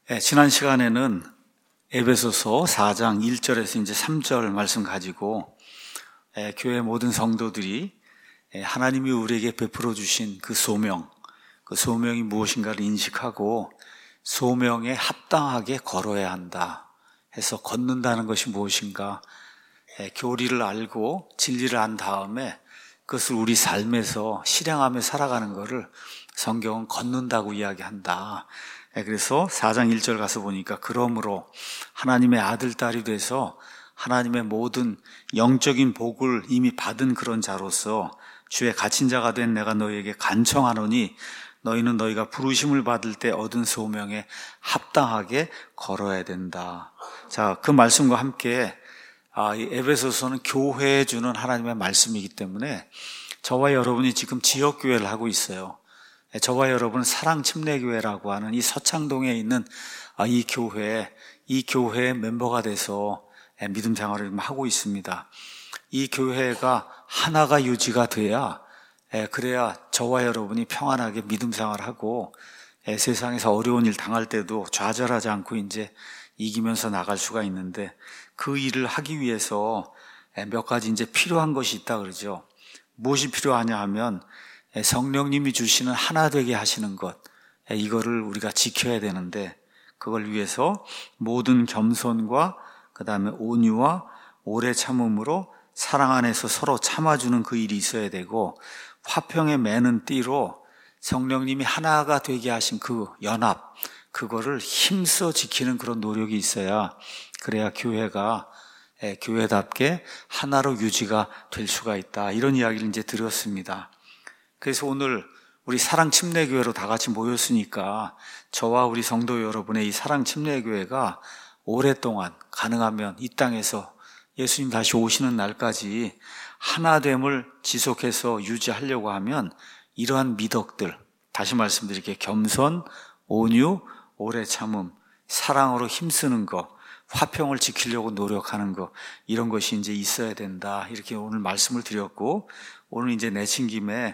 지난 시간에는 에베소서 4장 1절에서 이제 3절 말씀 가지고 교회 모든 성도들이 하나님이 우리에게 베풀어 주신 그 소명이 무엇인가를 인식하고 소명에 합당하게 걸어야 한다 해서 걷는다는 것이 무엇인가, 교리를 알고 진리를 안 다음에 그것을 우리 삶에서 실행하며 살아가는 것을 성경은 걷는다고 이야기한다. 그래서 4장 1절 가서 보니까 그러므로 하나님의 아들, 딸이 돼서 하나님의 모든 영적인 복을 이미 받은 그런 자로서 주의 갇힌 자가 된 내가 너희에게 간청하노니 너희는 너희가 부르심을 받을 때 얻은 소명에 합당하게 걸어야 된다. 자, 그 말씀과 함께 이 에베소서는 교회에 주는 하나님의 말씀이기 때문에 저와 여러분이 지금 지역교회를 하고 있어요. 저와 여러분은 사랑침례교회라고 하는 이 서창동에 있는 이 교회의 멤버가 돼서 믿음 생활을 하고 있습니다. 이 교회가 하나가 유지가 돼야, 그래야 저와 여러분이 평안하게 믿음 생활을 하고 세상에서 어려운 일 당할 때도 좌절하지 않고 이제 이기면서 나갈 수가 있는데, 그 일을 하기 위해서 몇 가지 이제 필요한 것이 있다 그러죠. 무엇이 필요하냐 하면 성령님이 주시는 하나 되게 하시는 것, 이거를 우리가 지켜야 되는데, 그걸 위해서 모든 겸손과 그 다음에 온유와 오래 참음으로 사랑 안에서 서로 참아주는 그 일이 있어야 되고, 화평에 매는 띠로 성령님이 하나가 되게 하신 그 연합, 그거를 힘써 지키는 그런 노력이 있어야, 그래야 교회가 교회답게 하나로 유지가 될 수가 있다. 이런 이야기를 이제 드렸습니다. 그래서 오늘 우리 사랑침례교회로 다 같이 모였으니까 저와 우리 성도 여러분의 이 사랑침례교회가 오랫동안 가능하면 이 땅에서 예수님 다시 오시는 날까지 하나됨을 지속해서 유지하려고 하면 이러한 미덕들, 다시 말씀드릴게요. 겸손, 온유, 오래 참음, 사랑으로 힘쓰는 것, 화평을 지키려고 노력하는 것, 이런 것이 이제 있어야 된다. 이렇게 오늘 말씀을 드렸고, 오늘 이제 내친 김에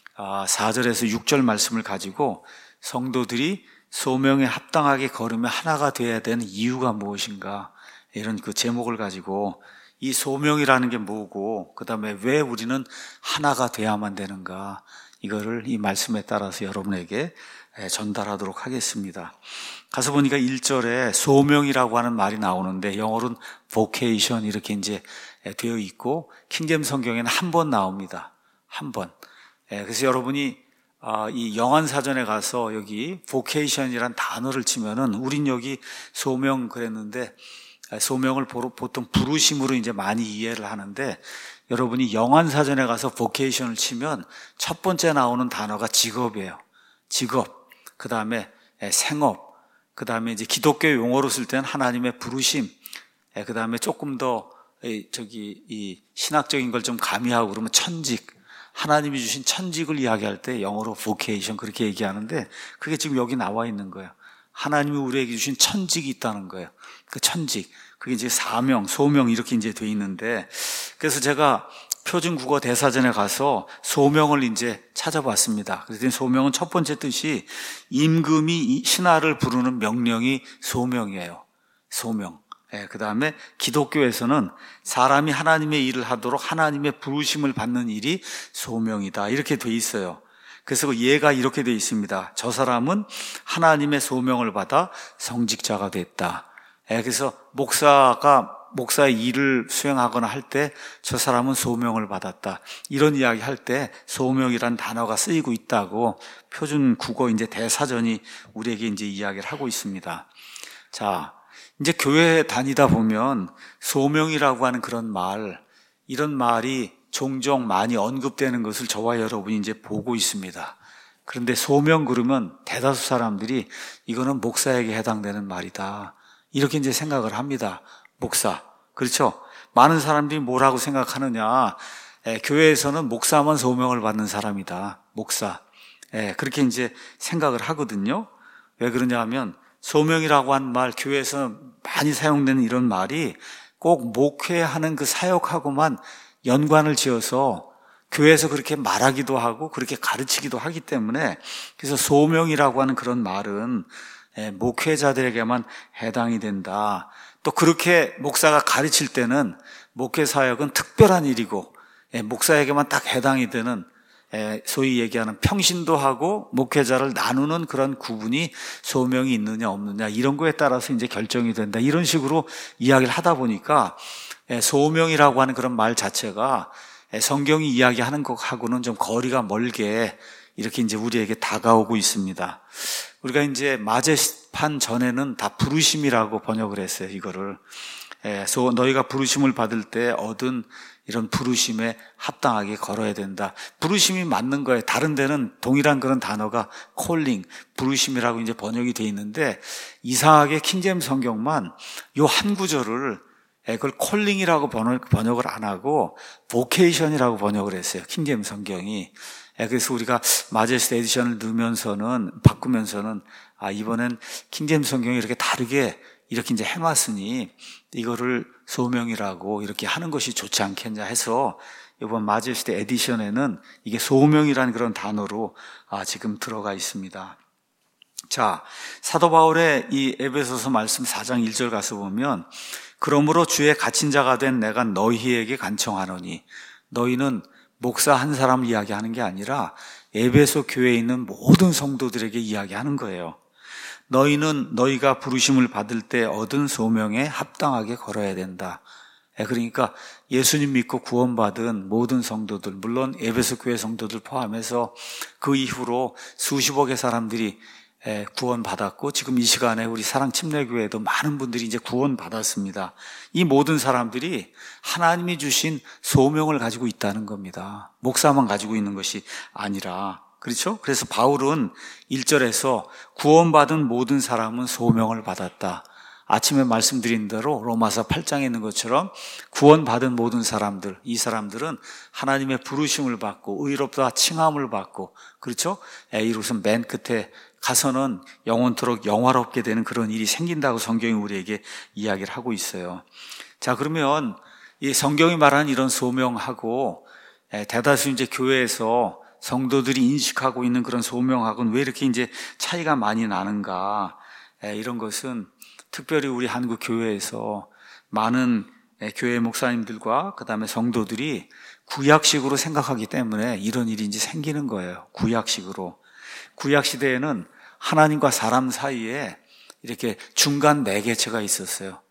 4절에서 6절 말씀을 가지고 성도들이 소명에 합당하게 걸으며 하나가 되어야 되는 이유가 무엇인가, 이런 그 제목을 가지고 이 소명이라는 게 뭐고, 그 다음에 왜 우리는 하나가 돼야만 되는가, 이거를 이 말씀에 따라서 여러분에게 전달하도록 하겠습니다. 가서 보니까 1절에 소명이라고 하는 말이 나오는데 영어로는 vocation 이렇게 이제 되어 있고, 킹제임스 성경에는 한 번 나옵니다. 한 번. 그래서 여러분이 이 영한사전에 가서 여기 vocation이란 단어를 치면은, 우린 여기 소명 그랬는데 소명을 보통 부르심으로 이제 많이 이해를 하는데, 여러분이 영한사전에 가서 vocation을 치면 첫 번째 나오는 단어가 직업이에요. 직업. 그 다음에 생업. 그 다음에 이제 기독교 용어로 쓸 때는 하나님의 부르심. 그 다음에 조금 더 이 신학적인 걸 좀 가미하고 그러면 천직. 하나님이 주신 천직을 이야기할 때 영어로 vocation 그렇게 얘기하는데, 그게 지금 여기 나와 있는 거예요. 하나님이 우리에게 주신 천직이 있다는 거예요. 그 천직. 그게 이제 사명, 소명 이렇게 이제 돼 있는데, 그래서 제가 표준 국어 대사전에 가서 소명을 이제 찾아봤습니다. 그랬더니 소명은 첫 번째 뜻이 임금이 신하를 부르는 명령이 소명이에요. 소명. 그 다음에 기독교에서는 사람이 하나님의 일을 하도록 하나님의 부르심을 받는 일이 소명이다. 이렇게 돼 있어요. 그래서 예가 이렇게 돼 있습니다. 저 사람은 하나님의 소명을 받아 성직자가 됐다. 그래서 목사의 일을 수행하거나 할 때 저 사람은 소명을 받았다. 이런 이야기 할 때 소명이란 단어가 쓰이고 있다고 표준 국어 이제 대사전이 우리에게 이제 이야기를 하고 있습니다. 자, 이제 교회 다니다 보면 소명이라고 하는 이런 말이 종종 많이 언급되는 것을 저와 여러분이 이제 보고 있습니다. 그런데 소명 그러면 대다수 사람들이 이거는 목사에게 해당되는 말이다. 이렇게 이제 생각을 합니다. 목사. 그렇죠? 많은 사람들이 뭐라고 생각하느냐. 교회에서는 목사만 소명을 받는 사람이다. 목사. 그렇게 이제 생각을 하거든요. 왜 그러냐 하면 소명이라고 한 말, 교회에서 많이 사용되는 이런 말이 꼭 목회하는 그 사역하고만 연관을 지어서 교회에서 그렇게 말하기도 하고 그렇게 가르치기도 하기 때문에, 그래서 소명이라고 하는 그런 말은 목회자들에게만 해당이 된다. 또 그렇게 목사가 가르칠 때는 목회 사역은 특별한 일이고 목사에게만 딱 해당이 되는 소위 얘기하는 평신도 하고 목회자를 나누는 그런 구분이 소명이 있느냐 없느냐 이런 거에 따라서 이제 결정이 된다. 이런 식으로 이야기를 하다 보니까 소명이라고 하는 그런 말 자체가 성경이 이야기하는 것하고는 좀 거리가 멀게 이렇게 이제 우리에게 다가오고 있습니다. 우리가 이제 마제판 전에는 다 부르심이라고 번역을 했어요. 이거를 너희가 부르심을 받을 때 얻은 이런 부르심에 합당하게 걸어야 된다. 부르심이 맞는 거예요. 다른 데는 동일한 그런 단어가 calling, 부르심이라고 이제 번역이 돼 있는데 이상하게 킹제임스 성경만 요 한 구절을 그걸 calling이라고 번역을 안 하고 vocation이라고 번역을 했어요. 킹제임스 성경이. 그래서 우리가 마제스트 에디션을 바꾸면서는 이번엔 킹제임스 성경이 이렇게 다르게 이렇게 이제 해놨으니 이거를 소명이라고 이렇게 하는 것이 좋지 않겠냐 해서 이번 마제스트 에디션에는 이게 소명이라는 그런 단어로 지금 들어가 있습니다. 자, 사도 바울의 이 에베소서 말씀 4장 1절 가서 보면 그러므로 주의 갇힌 자가 된 내가 너희에게 간청하노니 너희는 목사 한 사람을 이야기하는 게 아니라 에베소 교회에 있는 모든 성도들에게 이야기하는 거예요. 너희는 너희가 부르심을 받을 때 얻은 소명에 합당하게 걸어야 된다. 그러니까 예수님 믿고 구원받은 모든 성도들, 물론 에베소 교회 성도들 포함해서 그 이후로 수십억의 사람들이 구원받았고 지금 이 시간에 우리 사랑침례교회에도 많은 분들이 이제 구원받았습니다. 이 모든 사람들이 하나님이 주신 소명을 가지고 있다는 겁니다. 목사만 가지고 있는 것이 아니라. 그렇죠? 그래서 바울은 1절에서 구원받은 모든 사람은 소명을 받았다. 아침에 말씀드린 대로 로마서 8장에 있는 것처럼 구원받은 모든 사람들, 이 사람들은 하나님의 부르심을 받고 의롭다 칭함을 받고, 그렇죠? 이로선 맨 끝에 가서는 영원토록 영화롭게 되는 그런 일이 생긴다고 성경이 우리에게 이야기를 하고 있어요. 자, 그러면 이 성경이 말하는 이런 소명하고 대다수 이제 교회에서 성도들이 인식하고 있는 그런 소명하고는 왜 이렇게 이제 차이가 많이 나는가? 이런 것은 특별히 우리 한국 교회에서 많은 교회 목사님들과 그다음에 성도들이 구약식으로 생각하기 때문에 이런 일이 이제 생기는 거예요. 구약식으로. 구약 시대에는 하나님과 사람 사이에 이렇게 중간 매개체가 있었어요.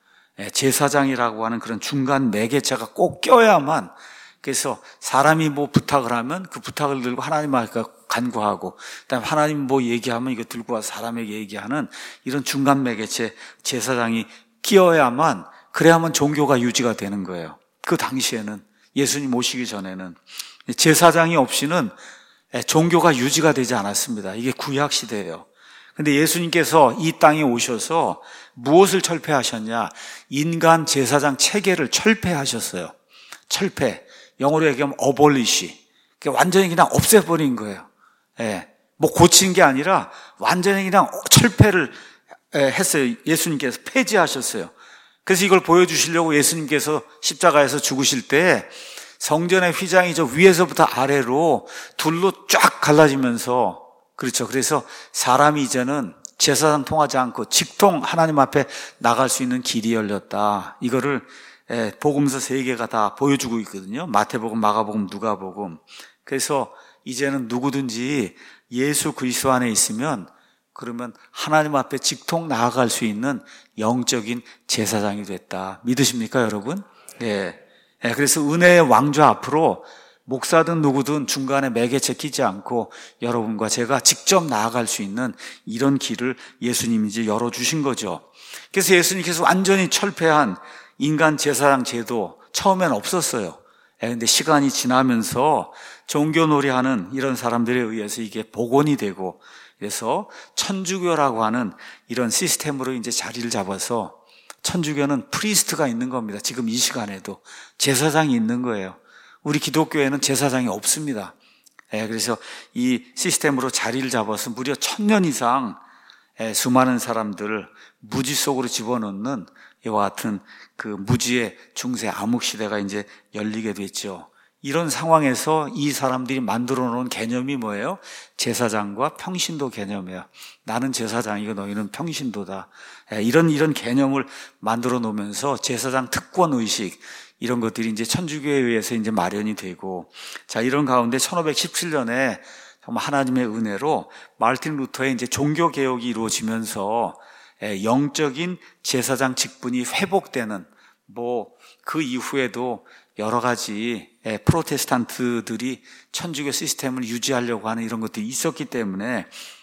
제사장이라고 하는 그런 중간 매개체가 꼭 껴야만, 그래서 사람이 뭐 부탁을 하면 그 부탁을 들고 하나님 앞에 간구하고, 그다음에 하나님 뭐 얘기하면 이거 들고 와서 사람에게 얘기하는 이런 중간 매개체 제사장이 끼어야만, 그래야만 종교가 유지가 되는 거예요. 그 당시에는, 예수님 오시기 전에는 제사장이 없이는 종교가 유지가 되지 않았습니다. 이게 구약 시대예요. 근데 예수님께서 이 땅에 오셔서 무엇을 철폐하셨냐? 인간 제사장 체계를 철폐하셨어요. 철폐. 영어로 얘기하면 abolish. 완전히 그냥 없애버린 거예요. 뭐 고친 게 아니라 완전히 그냥 철폐를 했어요. 예수님께서 폐지하셨어요. 그래서 이걸 보여주시려고 예수님께서 십자가에서 죽으실 때 성전의 휘장이 저 위에서부터 아래로 둘로 쫙 갈라지면서, 그렇죠. 그래서 사람이 이제는 제사장 통하지 않고 직통 하나님 앞에 나갈 수 있는 길이 열렸다. 이거를 복음서 3개가 다 보여주고 있거든요. 마태복음, 마가복음, 누가복음. 그래서 이제는 누구든지 예수 그리스도 안에 있으면 그러면 하나님 앞에 직통 나아갈 수 있는 영적인 제사장이 됐다. 믿으십니까, 여러분? 그래서 은혜의 왕좌 앞으로 목사든 누구든 중간에 매개체 끼지 않고 여러분과 제가 직접 나아갈 수 있는 이런 길을 예수님이 이제 열어주신 거죠. 그래서 예수님께서 완전히 철폐한 인간 제사장 제도 처음엔 없었어요. 그런데 시간이 지나면서 종교놀이하는 이런 사람들에 의해서 이게 복원이 되고, 그래서 천주교라고 하는 이런 시스템으로 이제 자리를 잡아서 천주교는 프리스트가 있는 겁니다. 지금 이 시간에도 제사장이 있는 거예요. 우리 기독교에는 제사장이 없습니다. 그래서 이 시스템으로 자리를 잡아서 무려 1000년 이상 수많은 사람들을 무지 속으로 집어넣는 이와 같은 그 무지의 중세 암흑 시대가 이제 열리게 됐죠. 이런 상황에서 이 사람들이 만들어 놓은 개념이 뭐예요? 제사장과 평신도 개념이에요. 나는 제사장이고 너희는 평신도다. 이런 개념을 만들어 놓으면서 제사장 특권 의식, 이런 것들이 이제 천주교에 의해서 이제 마련이 되고, 자, 이런 가운데 1517년에 정말 하나님의 은혜로 마르틴 루터의 이제 종교 개혁이 이루어지면서 영적인 제사장 직분이 회복되는, 그 이후에도 여러 가지 프로테스탄트들이 천주교 시스템을 유지하려고 하는 이런 것들이 있었기 때문에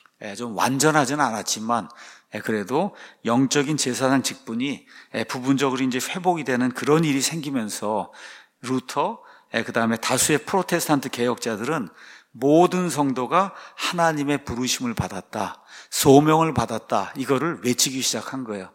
좀 완전하지는 않았지만 그래도 영적인 제사장 직분이 부분적으로 이제 회복이 되는 그런 일이 생기면서 루터, 그 다음에 다수의 프로테스탄트 개혁자들은 모든 성도가 하나님의 부르심을 받았다, 소명을 받았다, 이거를 외치기 시작한 거예요.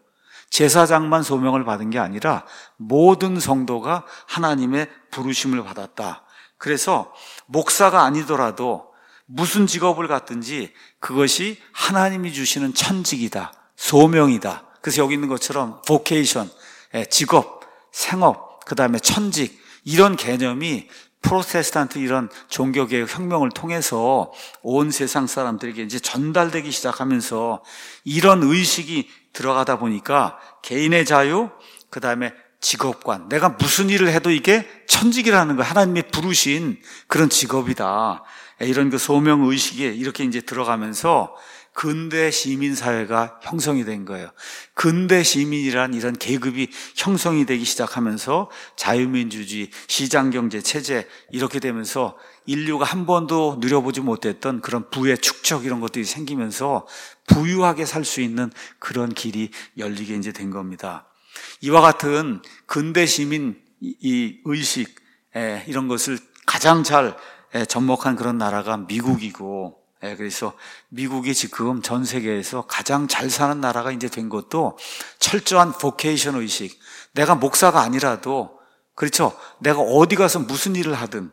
제사장만 소명을 받은 게 아니라 모든 성도가 하나님의 부르심을 받았다. 그래서 목사가 아니더라도 무슨 직업을 갖든지 그것이 하나님이 주시는 천직이다, 소명이다. 그래서 여기 있는 것처럼 vocation, 직업, 생업, 그 다음에 천직, 이런 개념이 프로테스탄트 이런 종교개혁 혁명을 통해서 온 세상 사람들에게 이제 전달되기 시작하면서 이런 의식이 들어가다 보니까 개인의 자유, 그 다음에 직업관, 내가 무슨 일을 해도 이게 천직이라는 거, 하나님의 부르신 그런 직업이다, 이런 그 소명 의식에 이렇게 이제 들어가면서 근대 시민사회가 형성이 된 거예요. 근대 시민이란 이런 계급이 형성이 되기 시작하면서 자유민주주의, 시장경제 체제, 이렇게 되면서 인류가 한 번도 누려보지 못했던 그런 부의 축적, 이런 것들이 생기면서 부유하게 살 수 있는 그런 길이 열리게 이제 된 겁니다. 이와 같은 근대 시민 이 의식, 이런 것을 가장 잘 접목한 그런 나라가 미국이고, 그래서 미국이 지금 전 세계에서 가장 잘 사는 나라가 이제 된 것도 철저한 보케이션 의식. 내가 목사가 아니라도, 그렇죠, 내가 어디 가서 무슨 일을 하든,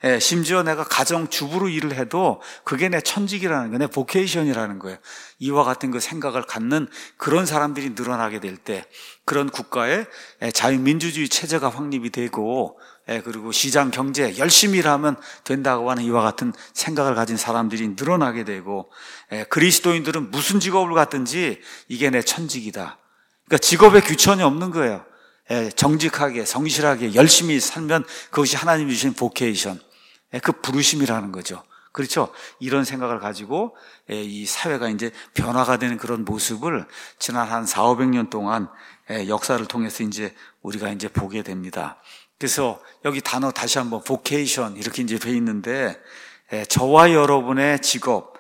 심지어 내가 가정주부로 일을 해도 그게 내 천직이라는 거예요. 내 보케이션이라는 거예요. 이와 같은 그 생각을 갖는 그런 사람들이 늘어나게 될 때, 그런 국가에 자유민주주의 체제가 확립이 되고, 그리고 시장 경제 열심히 일하면 된다고 하는 이와 같은 생각을 가진 사람들이 늘어나게 되고, 그리스도인들은 무슨 직업을 갖든지 이게 내 천직이다. 그러니까 직업에 귀천이 없는 거예요. 정직하게, 성실하게, 열심히 살면 그것이 하나님이 주신 보케이션, 그 부르심이라는 거죠. 그렇죠? 이런 생각을 가지고 이 사회가 이제 변화가 되는 그런 모습을 지난 한 400~500년 동안 역사를 통해서 이제 우리가 이제 보게 됩니다. 그래서 여기 단어 다시 한번 vocation 이렇게 이제 돼 있는데, 저와 여러분의 직업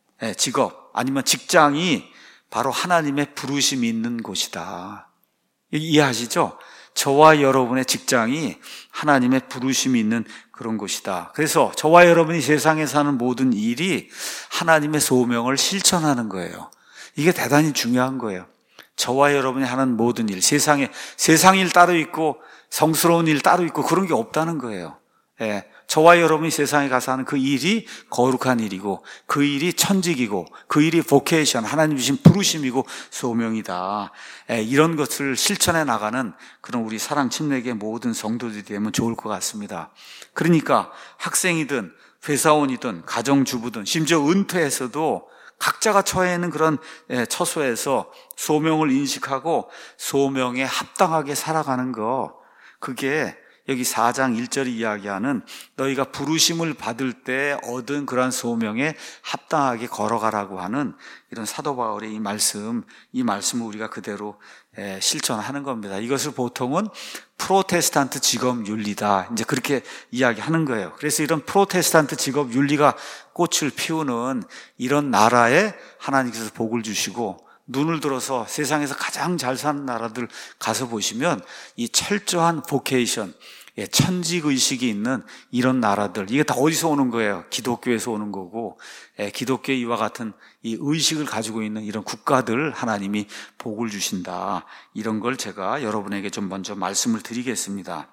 아니면 직장이 바로 하나님의 부르심이 있는 곳이다. 이해하시죠? 저와 여러분의 직장이 하나님의 부르심이 있는 그런 곳이다. 그래서 저와 여러분이 세상에 사는 모든 일이 하나님의 소명을 실천하는 거예요. 이게 대단히 중요한 거예요. 저와 여러분이 하는 모든 일, 세상 일 따로 있고 성스러운 일 따로 있고 그런 게 없다는 거예요. 저와 여러분이 세상에 가서 하는 그 일이 거룩한 일이고, 그 일이 천직이고, 그 일이 vocation, 하나님 주신 부르심이고 소명이다. 이런 것을 실천해 나가는 그런 우리 사랑 침례교회 모든 성도들이 되면 좋을 것 같습니다. 그러니까 학생이든 회사원이든 가정주부든 심지어 은퇴해서도 각자가 처해 있는 그런 처소에서 소명을 인식하고 소명에 합당하게 살아가는 거, 그게 여기 4장 1절이 이야기하는 너희가 부르심을 받을 때 얻은 그러한 소명에 합당하게 걸어가라고 하는 이런 사도 바울의 이 말씀을 우리가 그대로 실천하는 겁니다. 이것을 보통은 프로테스탄트 직업 윤리다, 이제 그렇게 이야기하는 거예요. 그래서 이런 프로테스탄트 직업 윤리가 꽃을 피우는 이런 나라에 하나님께서 복을 주시고, 눈을 들어서 세상에서 가장 잘 사는 나라들 가서 보시면 이 철저한 보케이션, 천직의식이 있는 이런 나라들, 이게 다 어디서 오는 거예요? 기독교에서 오는 거고, 기독교 이와 같은 이 의식을 가지고 있는 이런 국가들 하나님이 복을 주신다. 이런 걸 제가 여러분에게 좀 먼저 말씀을 드리겠습니다.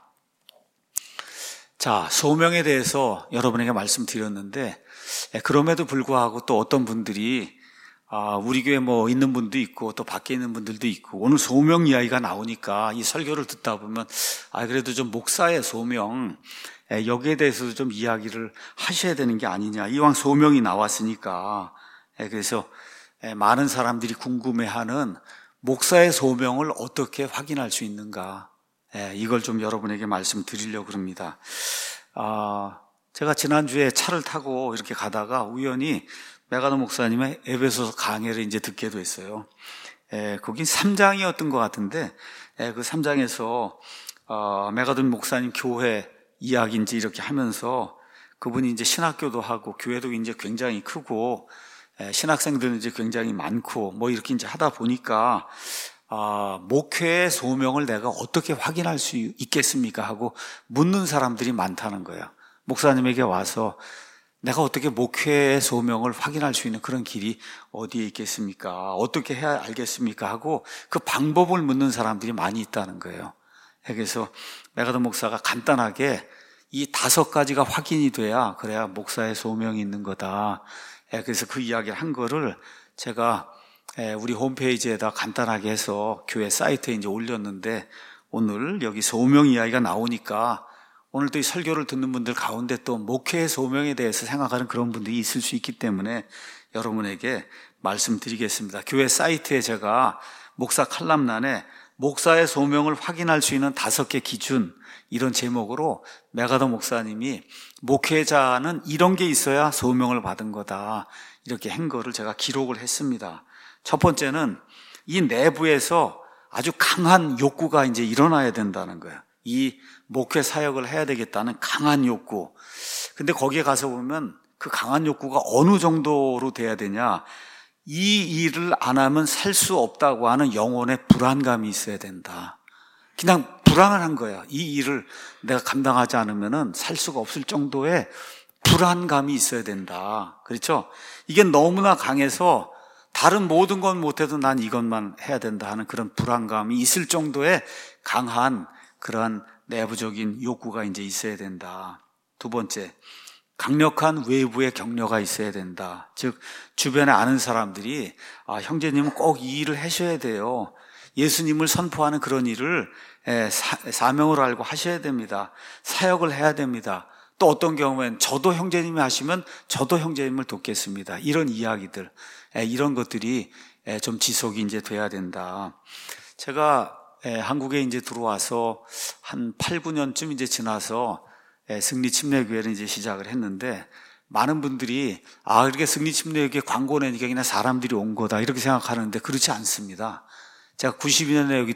자, 소명에 대해서 여러분에게 말씀드렸는데, 그럼에도 불구하고 또 어떤 분들이 우리 교회 있는 분도 있고 또 밖에 있는 분들도 있고, 오늘 소명 이야기가 나오니까 이 설교를 듣다 보면 그래도 좀 목사의 소명, 여기에 대해서도 좀 이야기를 하셔야 되는 게 아니냐. 이왕 소명이 나왔으니까. 그래서 많은 사람들이 궁금해하는 목사의 소명을 어떻게 확인할 수 있는가. 이걸 좀 여러분에게 말씀드리려고 합니다. 제가 지난주에 차를 타고 이렇게 가다가 우연히 메가더 목사님의 에베소서 강해를 이제 듣게 됐어요. 거긴 3장이었던 것 같은데, 그 3장에서 메가더 목사님 교회 이야기인지 이렇게 하면서 그분이 이제 신학교도 하고 교회도 이제 굉장히 크고 신학생들은 이제 굉장히 많고 뭐 이렇게 이제 하다 보니까 목회의 소명을 내가 어떻게 확인할 수 있겠습니까 하고 묻는 사람들이 많다는 거예요. 목사님에게 와서 내가 어떻게 목회의 소명을 확인할 수 있는 그런 길이 어디에 있겠습니까? 어떻게 해야 알겠습니까? 하고 그 방법을 묻는 사람들이 많이 있다는 거예요. 그래서 메가더 목사가 간단하게 이 5가지가 확인이 돼야 그래야 목사의 소명이 있는 거다. 그래서 그 이야기를 한 거를 제가 우리 홈페이지에다 간단하게 해서 교회 사이트에 이제 올렸는데 오늘 여기 소명 이야기가 나오니까 오늘 또 이 설교를 듣는 분들 가운데 또 목회의 소명에 대해서 생각하는 그런 분들이 있을 수 있기 때문에 여러분에게 말씀드리겠습니다. 교회 사이트에 제가 목사 칼럼란에 목사의 소명을 확인할 수 있는 5개 기준 이런 제목으로 메가더 목사님이 목회자는 이런 게 있어야 소명을 받은 거다 이렇게 한 거를 제가 기록을 했습니다. 첫 번째는 이 내부에서 아주 강한 욕구가 이제 일어나야 된다는 거예요. 이 목회 사역을 해야 되겠다는 강한 욕구. 근데 거기에 가서 보면 그 강한 욕구가 어느 정도로 돼야 되냐. 이 일을 안 하면 살 수 없다고 하는 영혼의 불안감이 있어야 된다. 그냥 불안한 거야. 이 일을 내가 감당하지 않으면 살 수가 없을 정도의 불안감이 있어야 된다. 그렇죠? 이게 너무나 강해서 다른 모든 건 못해도 난 이것만 해야 된다 하는 그런 불안감이 있을 정도의 강한 그러한 내부적인 욕구가 이제 있어야 된다. 2번째, 강력한 외부의 격려가 있어야 된다. 즉 주변에 아는 사람들이 형제님은 꼭 이 일을 하셔야 돼요. 예수님을 선포하는 그런 일을 사명으로 알고 하셔야 됩니다. 사역을 해야 됩니다. 또 어떤 경우엔 저도 형제님이 하시면 저도 형제님을 돕겠습니다. 이런 이야기들, 이런 것들이 좀 지속이 이제 돼야 된다. 제가 한국에 이제 들어와서 한 8, 9년쯤 이제 지나서 승리 침례교회를 이제 시작을 했는데 많은 분들이 이렇게 승리 침례교회 광고 내니까 그냥 사람들이 온 거다 이렇게 생각하는데 그렇지 않습니다. 제가 92년에 여기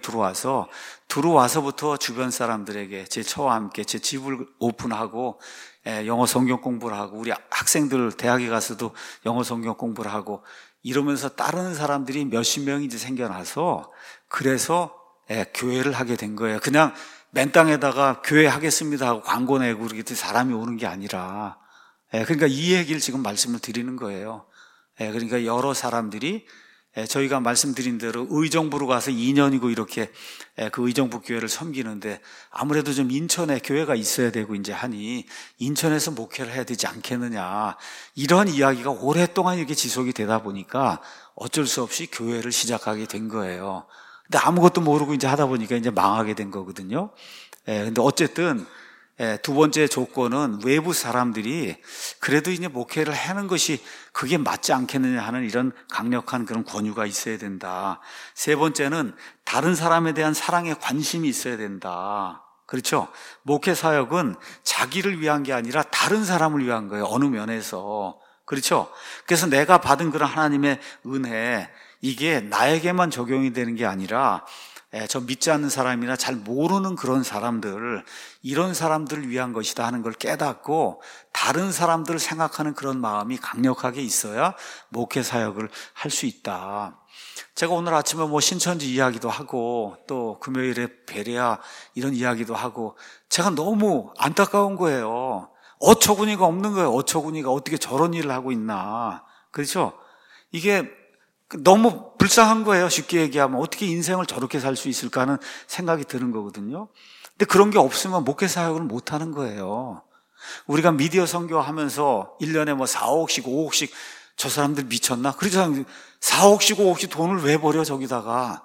들어와서부터 주변 사람들에게 제 처와 함께 제 집을 오픈하고 영어 성경 공부를 하고 우리 학생들 대학에 가서도 영어 성경 공부를 하고 이러면서 따르는 사람들이 몇십 명이 이제 생겨나서 그래서 교회를 하게 된 거예요. 그냥 맨 땅에다가 교회 하겠습니다 하고 광고 내고 그렇게 사람이 오는 게 아니라 그러니까 이 얘기를 지금 말씀을 드리는 거예요. 그러니까 여러 사람들이 저희가 말씀드린 대로 의정부로 가서 2년이고 이렇게 그 의정부 교회를 섬기는데 아무래도 좀 인천에 교회가 있어야 되고 이제 하니 인천에서 목회를 해야 되지 않겠느냐 이런 이야기가 오랫동안 이렇게 지속이 되다 보니까 어쩔 수 없이 교회를 시작하게 된 거예요. 근데 아무것도 모르고 이제 하다 보니까 이제 망하게 된 거거든요. 근데 어쨌든 2번째 조건은 외부 사람들이 그래도 이제 목회를 하는 것이 그게 맞지 않겠느냐 하는 이런 강력한 그런 권유가 있어야 된다. 3번째는 다른 사람에 대한 사랑에 관심이 있어야 된다. 그렇죠? 목회 사역은 자기를 위한 게 아니라 다른 사람을 위한 거예요. 어느 면에서. 그렇죠? 그래서 내가 받은 그런 하나님의 은혜, 이게 나에게만 적용이 되는 게 아니라 저 믿지 않는 사람이나 잘 모르는 그런 사람들, 이런 사람들을 위한 것이다 하는 걸 깨닫고 다른 사람들을 생각하는 그런 마음이 강력하게 있어야 목회 사역을 할 수 있다. 제가 오늘 아침에 신천지 이야기도 하고 또 금요일에 베레아 이런 이야기도 하고 제가 너무 안타까운 거예요. 어처구니가 없는 거예요. 어처구니가 어떻게 저런 일을 하고 있나. 그렇죠? 이게 너무 불쌍한 거예요. 쉽게 얘기하면 어떻게 인생을 저렇게 살 수 있을까 하는 생각이 드는 거거든요. 근데 그런 게 없으면 목회 사역을 못 하는 거예요. 우리가 미디어 선교하면서 1년에 4, 5억씩 5억씩 저 사람들 미쳤나? 그러지 않아요. 4억씩 5억씩 돈을 왜 버려 저기다가.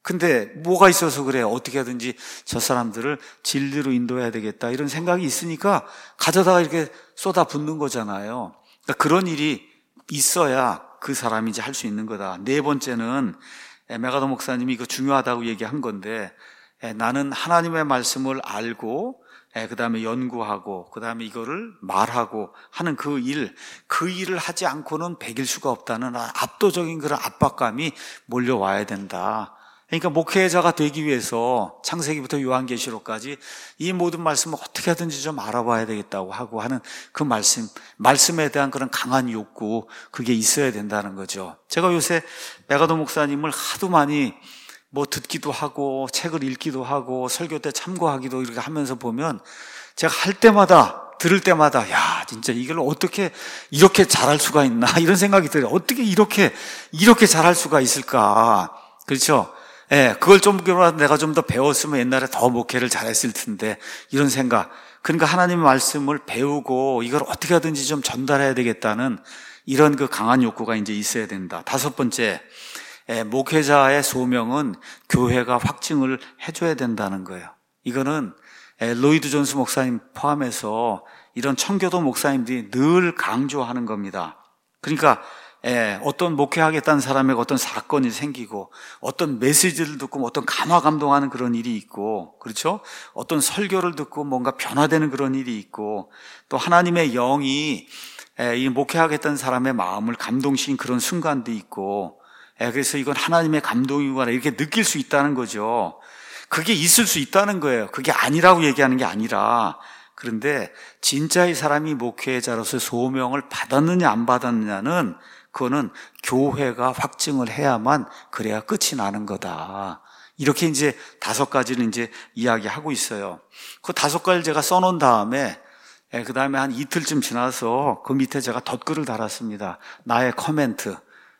근데 뭐가 있어서 그래? 어떻게 하든지 저 사람들을 진리로 인도해야 되겠다. 이런 생각이 있으니까 가져다가 이렇게 쏟아붓는 거잖아요. 그러니까 그런 일이 있어야 그 사람이 이제 할 수 있는 거다. 네 번째는 메가더 목사님이 이거 중요하다고 얘기한 건데, 나는 하나님의 말씀을 알고 그 다음에 연구하고 그 다음에 이거를 말하고 하는 그 일을 하지 않고는 배길 수가 없다는 압도적인 그런 압박감이 몰려와야 된다. 그러니까 목회자가 되기 위해서 창세기부터 요한계시록까지 이 모든 말씀을 어떻게 하든지 좀 알아봐야 되겠다고 하고 하는 그 말씀에 대한 그런 강한 욕구, 그게 있어야 된다는 거죠. 제가 요새 메가더 목사님을 하도 많이 뭐 듣기도 하고 책을 읽기도 하고 설교 때 참고하기도 이렇게 하면서 보면 제가 들을 때마다 야 진짜 이걸 어떻게 이렇게 잘할 수가 있나 이런 생각이 들어요. 어떻게 이렇게 잘할 수가 있을까. 그렇죠? 그걸 내가 좀 더 배웠으면 옛날에 더 목회를 잘했을 텐데 이런 생각. 그러니까 하나님의 말씀을 배우고 이걸 어떻게 하든지 좀 전달해야 되겠다는 이런 그 강한 욕구가 이제 있어야 된다. 다섯 번째, 목회자의 소명은 교회가 확증을 해줘야 된다는 거예요. 이거는 로이드 존스 목사님 포함해서 이런 청교도 목사님들이 늘 강조하는 겁니다. 그러니까 어떤 목회하겠다는 사람에게 어떤 사건이 생기고 어떤 메시지를 듣고 어떤 감화 감동하는 그런 일이 있고, 그렇죠? 어떤 설교를 듣고 뭔가 변화되는 그런 일이 있고, 또 하나님의 영이 이 목회하겠다는 사람의 마음을 감동시킨 그런 순간도 있고, 그래서 이건 하나님의 감동이구나 이렇게 느낄 수 있다는 거죠. 그게 있을 수 있다는 거예요. 그게 아니라고 얘기하는 게 아니라. 그런데 진짜 이 사람이 목회자로서 소명을 받았느냐 안 받았느냐는 그거는 교회가 확증을 해야만 그래야 끝이 나는 거다. 이렇게 이제 5가지를 이제 이야기하고 있어요. 그 5가지를 제가 써놓은 다음에 그 다음에 한 이틀쯤 지나서 그 밑에 제가 덧글을 달았습니다. 나의 코멘트.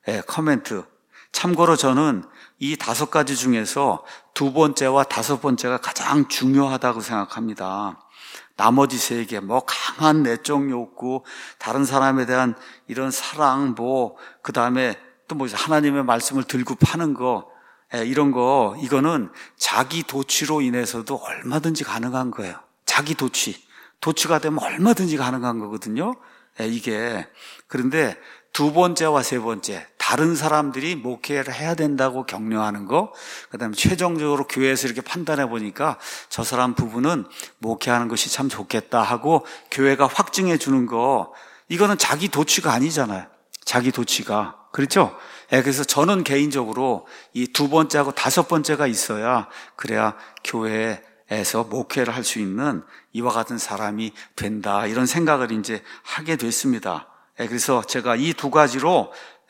참고로 저는 이 5가지 중에서 2번째와 5번째가 가장 중요하다고 생각합니다. 나머지 3개, 강한 내적 욕구, 다른 사람에 대한 이런 사랑, 그 다음에 또 하나님의 말씀을 들고 파는 거, 이런 거, 이거는 자기 도취로 인해서도 얼마든지 가능한 거예요. 자기 도취가 되면 얼마든지 가능한 거거든요. 이게. 그런데 2번째와 3번째, 다른 사람들이 목회를 해야 된다고 격려하는 거, 그 다음에 최종적으로 교회에서 이렇게 판단해 보니까 저 사람 부부는 목회하는 것이 참 좋겠다 하고 교회가 확증해 주는 거, 이거는 자기 도취가 아니잖아요. 자기 도취가. 그렇죠? 그래서 저는 개인적으로 이 2번째하고 5번째가 있어야 그래야 교회에서 목회를 할 수 있는 이와 같은 사람이 된다. 이런 생각을 이제 하게 됐습니다. 그래서 제가 이 2가지로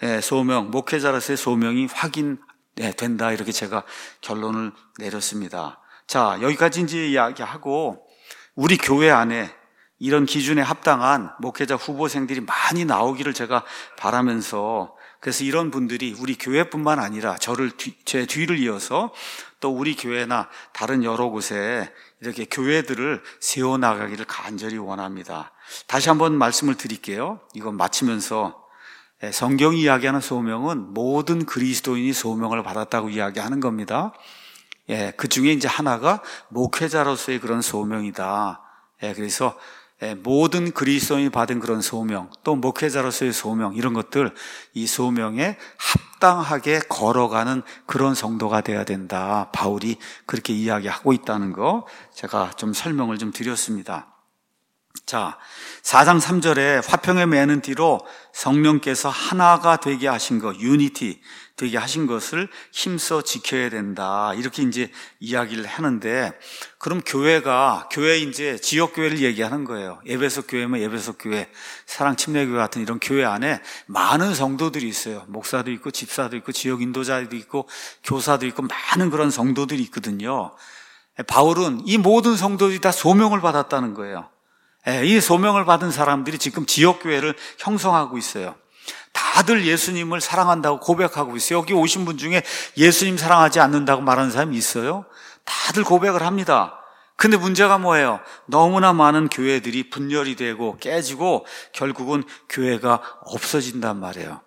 목회자로서의 소명이 확인된다. 이렇게 제가 결론을 내렸습니다. 자, 여기까지 이제 이야기하고 우리 교회 안에 이런 기준에 합당한 목회자 후보생들이 많이 나오기를 제가 바라면서, 그래서 이런 분들이 우리 교회뿐만 아니라 제 뒤를 이어서 또 우리 교회나 다른 여러 곳에 이렇게 교회들을 세워나가기를 간절히 원합니다. 다시 한번 말씀을 드릴게요. 이건 마치면서 성경이 이야기하는 소명은 모든 그리스도인이 소명을 받았다고 이야기하는 겁니다. 그 중에 이제 하나가 목회자로서의 그런 소명이다. 그래서 모든 그리스도인이 받은 그런 소명, 또 목회자로서의 소명, 이런 것들, 이 소명에 합당하게 걸어가는 그런 성도가 돼야 된다. 바울이 그렇게 이야기하고 있다는 거 제가 좀 설명을 좀 드렸습니다. 자, 4장 3절에 화평에 매는 뒤로 성령께서 하나가 되게 하신 것, 유니티 되게 하신 것을 힘써 지켜야 된다. 이렇게 이제 이야기를 하는데, 그럼 교회 이제 지역교회를 얘기하는 거예요. 에베소 교회면 에베소 교회, 사랑 침례교회 같은 이런 교회 안에 많은 성도들이 있어요. 목사도 있고, 집사도 있고, 지역 인도자도 있고, 교사도 있고, 많은 그런 성도들이 있거든요. 바울은 이 모든 성도들이 다 소명을 받았다는 거예요. 이 소명을 받은 사람들이 지금 지역교회를 형성하고 있어요. 다들 예수님을 사랑한다고 고백하고 있어요. 여기 오신 분 중에 예수님 사랑하지 않는다고 말하는 사람이 있어요? 다들 고백을 합니다. 근데 문제가 뭐예요? 너무나 많은 교회들이 분열이 되고 깨지고 결국은 교회가 없어진단 말이에요.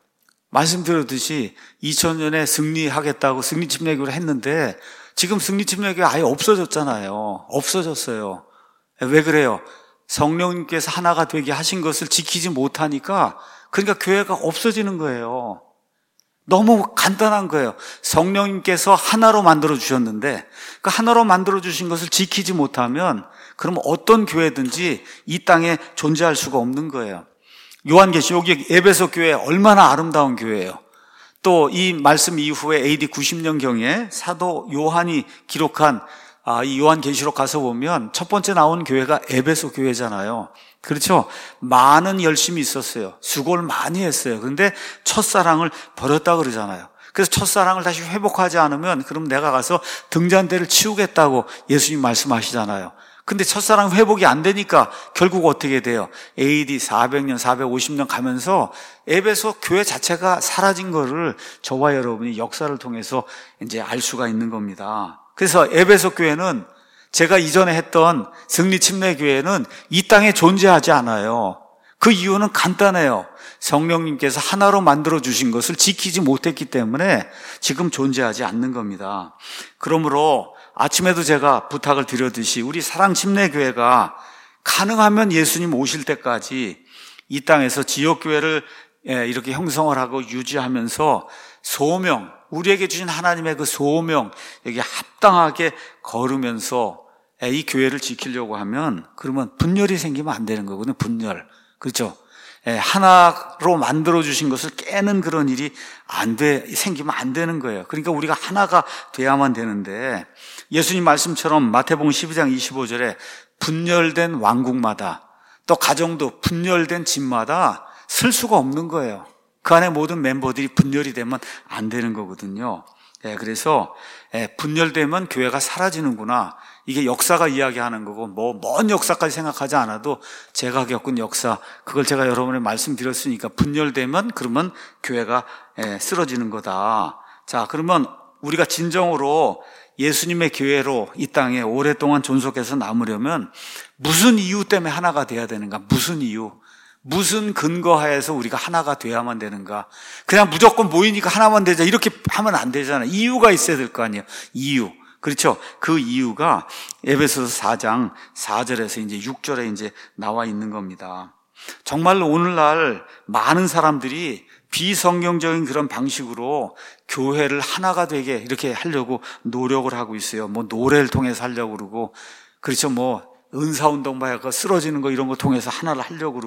말씀드렸듯이 2000년에 승리하겠다고 승리침례교를 했는데 지금 승리침례교 아예 없어졌잖아요. 없어졌어요. 왜 그래요? 성령님께서 하나가 되게 하신 것을 지키지 못하니까 그러니까 교회가 없어지는 거예요. 너무 간단한 거예요. 성령님께서 하나로 만들어 주셨는데 그 하나로 만들어 주신 것을 지키지 못하면 그럼 어떤 교회든지 이 땅에 존재할 수가 없는 거예요. 요한계시록이 에베소 교회 얼마나 아름다운 교회예요. 또 이 말씀 이후에 AD 90년경에 사도 요한이 기록한 이 요한계시록 가서 보면 첫 번째 나온 교회가 에베소 교회잖아요. 그렇죠? 많은 열심이 있었어요. 수고를 많이 했어요. 그런데 첫사랑을 버렸다 그러잖아요. 그래서 첫사랑을 다시 회복하지 않으면 그럼 내가 가서 등잔대를 치우겠다고 예수님 말씀하시잖아요. 근데 첫사랑 회복이 안 되니까 결국 어떻게 돼요? AD 400년, 450년 가면서 에베소 교회 자체가 사라진 거를 저와 여러분이 역사를 통해서 이제 알 수가 있는 겁니다. 그래서 에베소 교회는 제가 이전에 했던 승리침례교회는 이 땅에 존재하지 않아요. 그 이유는 간단해요. 성령님께서 하나로 만들어 주신 것을 지키지 못했기 때문에 지금 존재하지 않는 겁니다. 그러므로 아침에도 제가 부탁을 드렸듯이 우리 사랑침례교회가 가능하면 예수님 오실 때까지 이 땅에서 지역교회를 이렇게 형성을 하고 유지하면서 소명, 우리에게 주신 하나님의 그 소명 여기 합당하게 걸으면서 이 교회를 지키려고 하면 그러면 분열이 생기면 안 되는 거거든요. 분열. 그렇죠? 하나로 만들어 주신 것을 깨는 그런 일이 생기면 안 되는 거예요. 그러니까 우리가 하나가 돼야만 되는데 예수님 말씀처럼 마태복음 12장 25절에 분열된 왕국마다 또 가정도 분열된 집마다 쓸 수가 없는 거예요. 그 안에 모든 멤버들이 분열이 되면 안 되는 거거든요. 그래서 분열되면 교회가 사라지는구나. 이게 역사가 이야기하는 거고 먼 역사까지 생각하지 않아도 제가 겪은 역사 그걸 제가 여러분에 말씀드렸으니까 분열되면 그러면 교회가 쓰러지는 거다. 자, 그러면 우리가 진정으로 예수님의 교회로 이 땅에 오랫동안 존속해서 남으려면 무슨 이유 때문에 하나가 돼야 되는가? 무슨 이유? 무슨 근거하에서 우리가 하나가 돼야만 되는가? 그냥 무조건 모이니까 하나만 되자 이렇게 하면 안 되잖아요. 이유가 있어야 될 거 아니에요. 이유. 그렇죠? 그 이유가 에베소서 4장 4절에서 이제 6절에 이제 나와 있는 겁니다. 정말로 오늘날 많은 사람들이 비성경적인 그런 방식으로 교회를 하나가 되게 이렇게 하려고 노력을 하고 있어요. 노래를 통해서 하려고 그러고, 그렇죠? 은사운동 봐야 쓰러지는 거 이런 거 통해서 하나를 하려고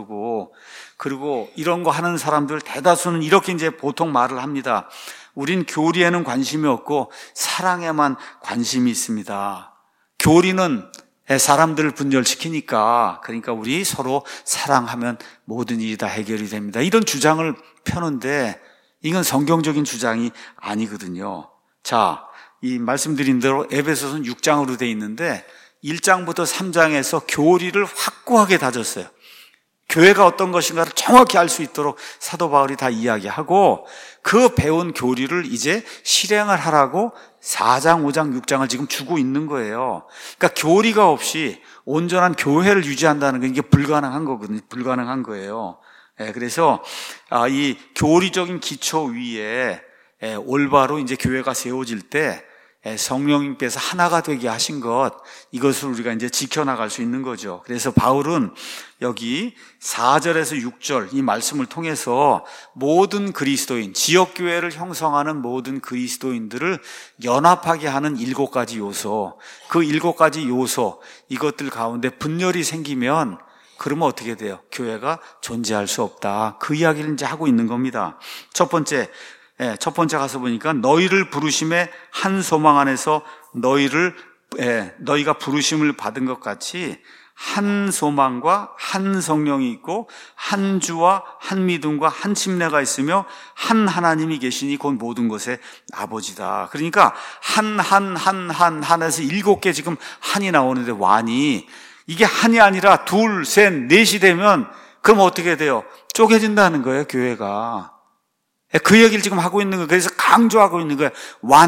그러고 이런 거 하는 사람들 대다수는 이렇게 이제 보통 말을 합니다. 우린 교리에는 관심이 없고 사랑에만 관심이 있습니다. 교리는 사람들을 분열시키니까 그러니까 우리 서로 사랑하면 모든 일이 다 해결이 됩니다. 이런 주장을 펴는데 이건 성경적인 주장이 아니거든요. 자, 이 말씀드린 대로 에베소서는 6장으로 돼 있는데 1장부터 3장에서 교리를 확고하게 다졌어요. 교회가 어떤 것인가를 정확히 알 수 있도록 사도 바울이 다 이야기하고 그 배운 교리를 이제 실행을 하라고 4장, 5장, 6장을 지금 주고 있는 거예요. 그러니까 교리가 없이 온전한 교회를 유지한다는 건 이게 불가능한 거거든요. 불가능한 거예요. 그래서 이 교리적인 기초 위에 올바로 이제 교회가 세워질 때 성령님께서 하나가 되게 하신 것, 이것을 우리가 이제 지켜나갈 수 있는 거죠. 그래서 바울은 여기 4절에서 6절 이 말씀을 통해서 모든 그리스도인, 지역교회를 형성하는 모든 그리스도인들을 연합하게 하는 7가지 요소, 그 7가지 요소, 이것들 가운데 분열이 생기면 그러면 어떻게 돼요? 교회가 존재할 수 없다. 그 이야기를 이제 하고 있는 겁니다. 첫 번째 가서 보니까 너희를 부르심의 한 소망 안에서 너희가 부르심을 받은 것 같이 한 소망과 한 성령이 있고 한 주와 한 믿음과 한 침례가 있으며 한 하나님이 계시니 곧 모든 것의 아버지다. 그러니까 한에서 7개 지금 한이 나오는데 완이 이게 한이 아니라 둘, 셋, 넷이 되면 그럼 어떻게 돼요? 쪼개진다는 거예요, 교회가. 그 얘기를 지금 하고 있는 거예요. 그래서 강조하고 있는 거예요.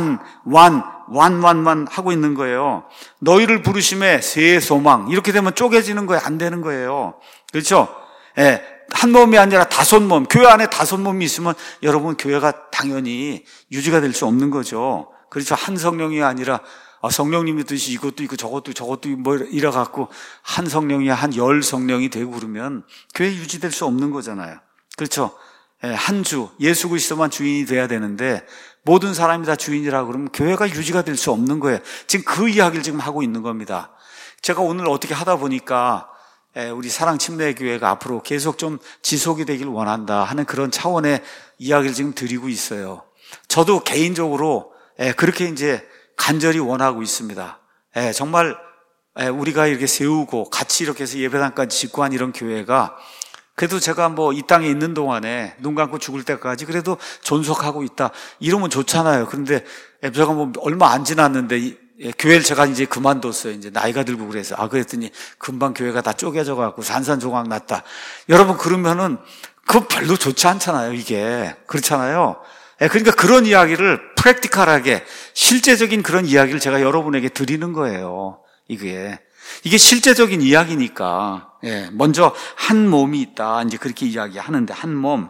완 하고 있는 거예요. 너희를 부르심에 새 소망. 이렇게 되면 쪼개지는 거예요. 안 되는 거예요. 그렇죠? 한 몸이 아니라 다섯 몸, 교회 안에 다섯 몸이 있으면 여러분 교회가 당연히 유지가 될 수 없는 거죠. 그렇죠. 한 성령이 아니라 성령님의 뜻이 이것도 있고 저것도 있고 뭐 이래갖고 한 성령이 한 10성령이 되고 그러면 교회 유지될 수 없는 거잖아요. 그렇죠. 한 주, 예수 그리스도만 주인이 돼야 되는데 모든 사람이 다 주인이라 그러면 교회가 유지가 될 수 없는 거예요. 지금 그 이야기를 지금 하고 있는 겁니다. 제가 오늘 어떻게 하다 보니까 우리 사랑침례교회가 앞으로 계속 좀 지속이 되길 원한다 하는 그런 차원의 이야기를 지금 드리고 있어요. 저도 개인적으로 그렇게 이제 간절히 원하고 있습니다. 정말 우리가 이렇게 세우고 같이 이렇게 해서 예배당까지 짓고 한 이런 교회가 그래도 제가 뭐 이 땅에 있는 동안에 눈 감고 죽을 때까지 그래도 존속하고 있다 이러면 좋잖아요. 그런데 제가 뭐 얼마 안 지났는데 교회를 제가 이제 그만뒀어요. 이제 나이가 들고 그래서 그랬더니 금방 교회가 다 쪼개져 갖고 산산조각 났다. 여러분 그러면은 그거 별로 좋지 않잖아요. 이게 그렇잖아요. 그러니까 그런 이야기를 프랙티컬하게 실제적인 그런 이야기를 제가 여러분에게 드리는 거예요. 이게 실제적인 이야기니까. 먼저 한 몸이 있다. 이제 그렇게 이야기하는데 한 몸.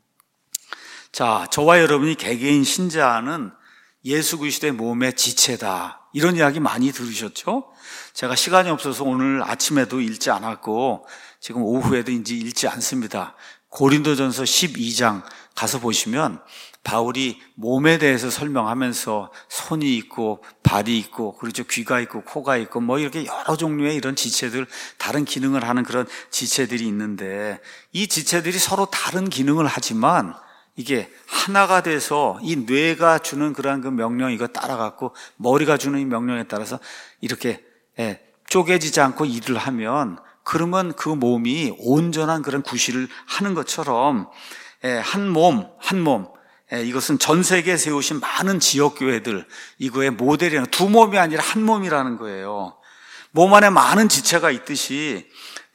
자, 저와 여러분이 개개인 신자는 예수 그리스도의 몸의 지체다. 이런 이야기 많이 들으셨죠? 제가 시간이 없어서 오늘 아침에도 읽지 않았고 지금 오후에도 이제 읽지 않습니다. 고린도전서 12장 가서 보시면 바울이 몸에 대해서 설명하면서 손이 있고 발이 있고 그렇죠. 귀가 있고 코가 있고 뭐 이렇게 여러 종류의 이런 지체들 다른 기능을 하는 그런 지체들이 있는데 이 지체들이 서로 다른 기능을 하지만 이게 하나가 돼서 이 뇌가 주는 그러한 그 명령 이거 따라갖고 머리가 주는 이 명령에 따라서 이렇게 쪼개지지 않고 일을 하면 그러면 그 몸이 온전한 그런 구실을 하는 것처럼 한 몸 이것은 전 세계에 세우신 많은 지역교회들 이거의 모델이라는 두 몸이 아니라 한 몸이라는 거예요. 몸 안에 많은 지체가 있듯이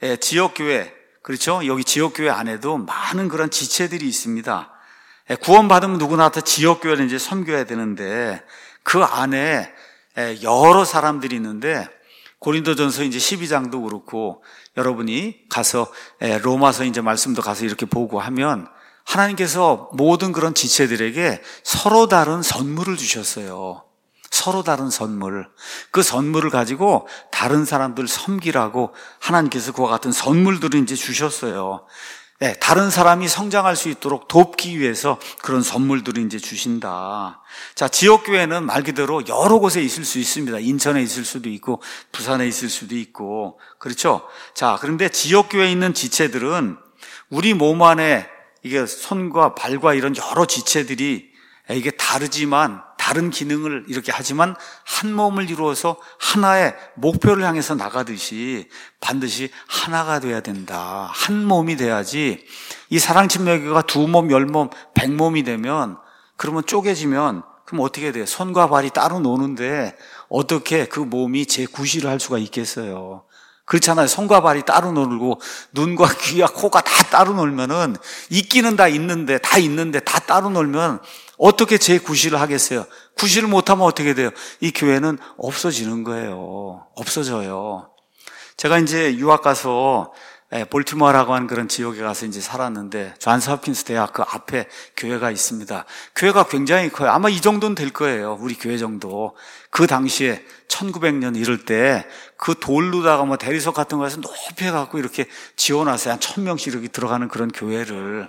지역교회 그렇죠? 여기 지역교회 안에도 많은 그런 지체들이 있습니다. 구원받으면 누구나 다 지역교회를 이제 섬겨야 되는데 그 안에 여러 사람들이 있는데 고린도전서 이제 12장도 그렇고 여러분이 가서 로마서 이제 말씀도 가서 이렇게 보고 하면 하나님께서 모든 그런 지체들에게 서로 다른 선물을 주셨어요. 서로 다른 선물. 그 선물을 가지고 다른 사람들 섬기라고 하나님께서 그와 같은 선물들을 이제 주셨어요. 다른 사람이 성장할 수 있도록 돕기 위해서 그런 선물들을 이제 주신다. 자, 지역교회는 말 그대로 여러 곳에 있을 수 있습니다. 인천에 있을 수도 있고, 부산에 있을 수도 있고, 그렇죠? 자, 그런데 지역교회에 있는 지체들은 우리 몸 안에 이게 손과 발과 이런 여러 지체들이 이게 다르지만 다른 기능을 이렇게 하지만 한 몸을 이루어서 하나의 목표를 향해서 나가듯이 반드시 하나가 돼야 된다. 한 몸이 돼야지 이 사랑침례교회가 두 몸, 10몸, 100몸이 되면 그러면 쪼개지면 그럼 어떻게 돼요? 손과 발이 따로 노는데 어떻게 그 몸이 재구실을 할 수가 있겠어요? 그렇잖아요. 손과 발이 따로 놀고 눈과 귀와 코가 다 따로 놀면은 있기는 다 있는데 다 따로 놀면 어떻게 재구실을 하겠어요? 구실을 못하면 어떻게 돼요? 이 교회는 없어지는 거예요. 없어져요. 제가 이제 유학 가서 볼티모어라고 하는 그런 지역에 가서 이제 살았는데 존스 홉킨스 대학 그 앞에 교회가 있습니다. 교회가 굉장히 커요. 아마 이 정도는 될 거예요. 우리 교회 정도. 그 당시에 1900년 이럴 때 그 돌로다가 뭐 대리석 같은 거에서 높이 해갖고 이렇게 지어놨어요. 한 1000명씩 이렇게 들어가는 그런 교회를.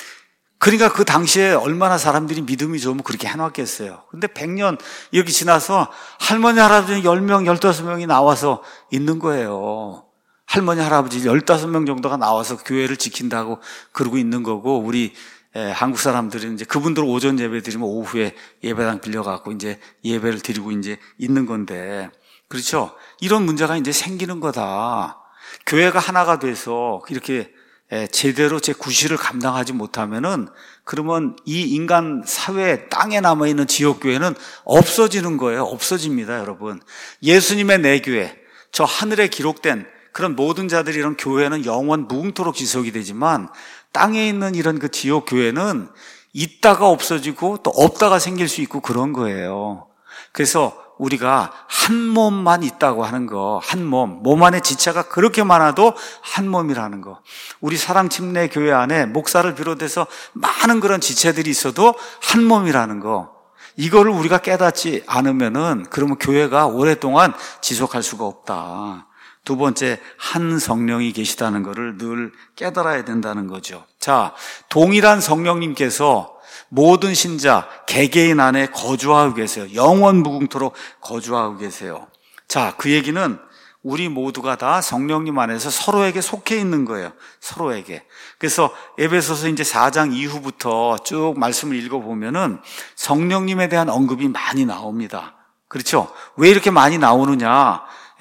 그러니까 그 당시에 얼마나 사람들이 믿음이 좋으면 그렇게 해놨겠어요. 근데 100년 이렇게 지나서 할머니, 할아버지 10명, 15명이 나와서 있는 거예요. 할머니, 할아버지 15명 정도가 나와서 교회를 지킨다고 그러고 있는 거고, 우리 한국 사람들은 이제 그분들 오전 예배 드리면 오후에 예배당 빌려갖고 이제 예배를 드리고 이제 있는 건데, 그렇죠? 이런 문제가 이제 생기는 거다. 교회가 하나가 돼서 이렇게 제대로 제 구실을 감당하지 못하면은 그러면 이 인간 사회 땅에 남아있는 지역교회는 없어지는 거예요. 없어집니다, 여러분. 예수님의 내 교회, 저 하늘에 기록된 그런 모든 자들이 이런 교회는 영원 무궁토록 지속이 되지만 땅에 있는 이런 그 지역교회는 있다가 없어지고 또 없다가 생길 수 있고 그런 거예요. 그래서 우리가 한 몸만 있다고 하는 거, 한 몸 안에 지체가 그렇게 많아도 한 몸이라는 거. 우리 사랑침례 교회 안에 목사를 비롯해서 많은 그런 지체들이 있어도 한 몸이라는 거. 이거를 우리가 깨닫지 않으면은 그러면 교회가 오랫동안 지속할 수가 없다. 두 번째, 한 성령이 계시다는 것을 늘 깨달아야 된다는 거죠. 자, 동일한 성령님께서 모든 신자, 개개인 안에 거주하고 계세요. 영원 무궁토록 거주하고 계세요. 자, 그 얘기는 우리 모두가 다 성령님 안에서 서로에게 속해 있는 거예요. 서로에게. 그래서 에베소서 이제 4장 이후부터 쭉 말씀을 읽어보면은 성령님에 대한 언급이 많이 나옵니다. 그렇죠? 왜 이렇게 많이 나오느냐?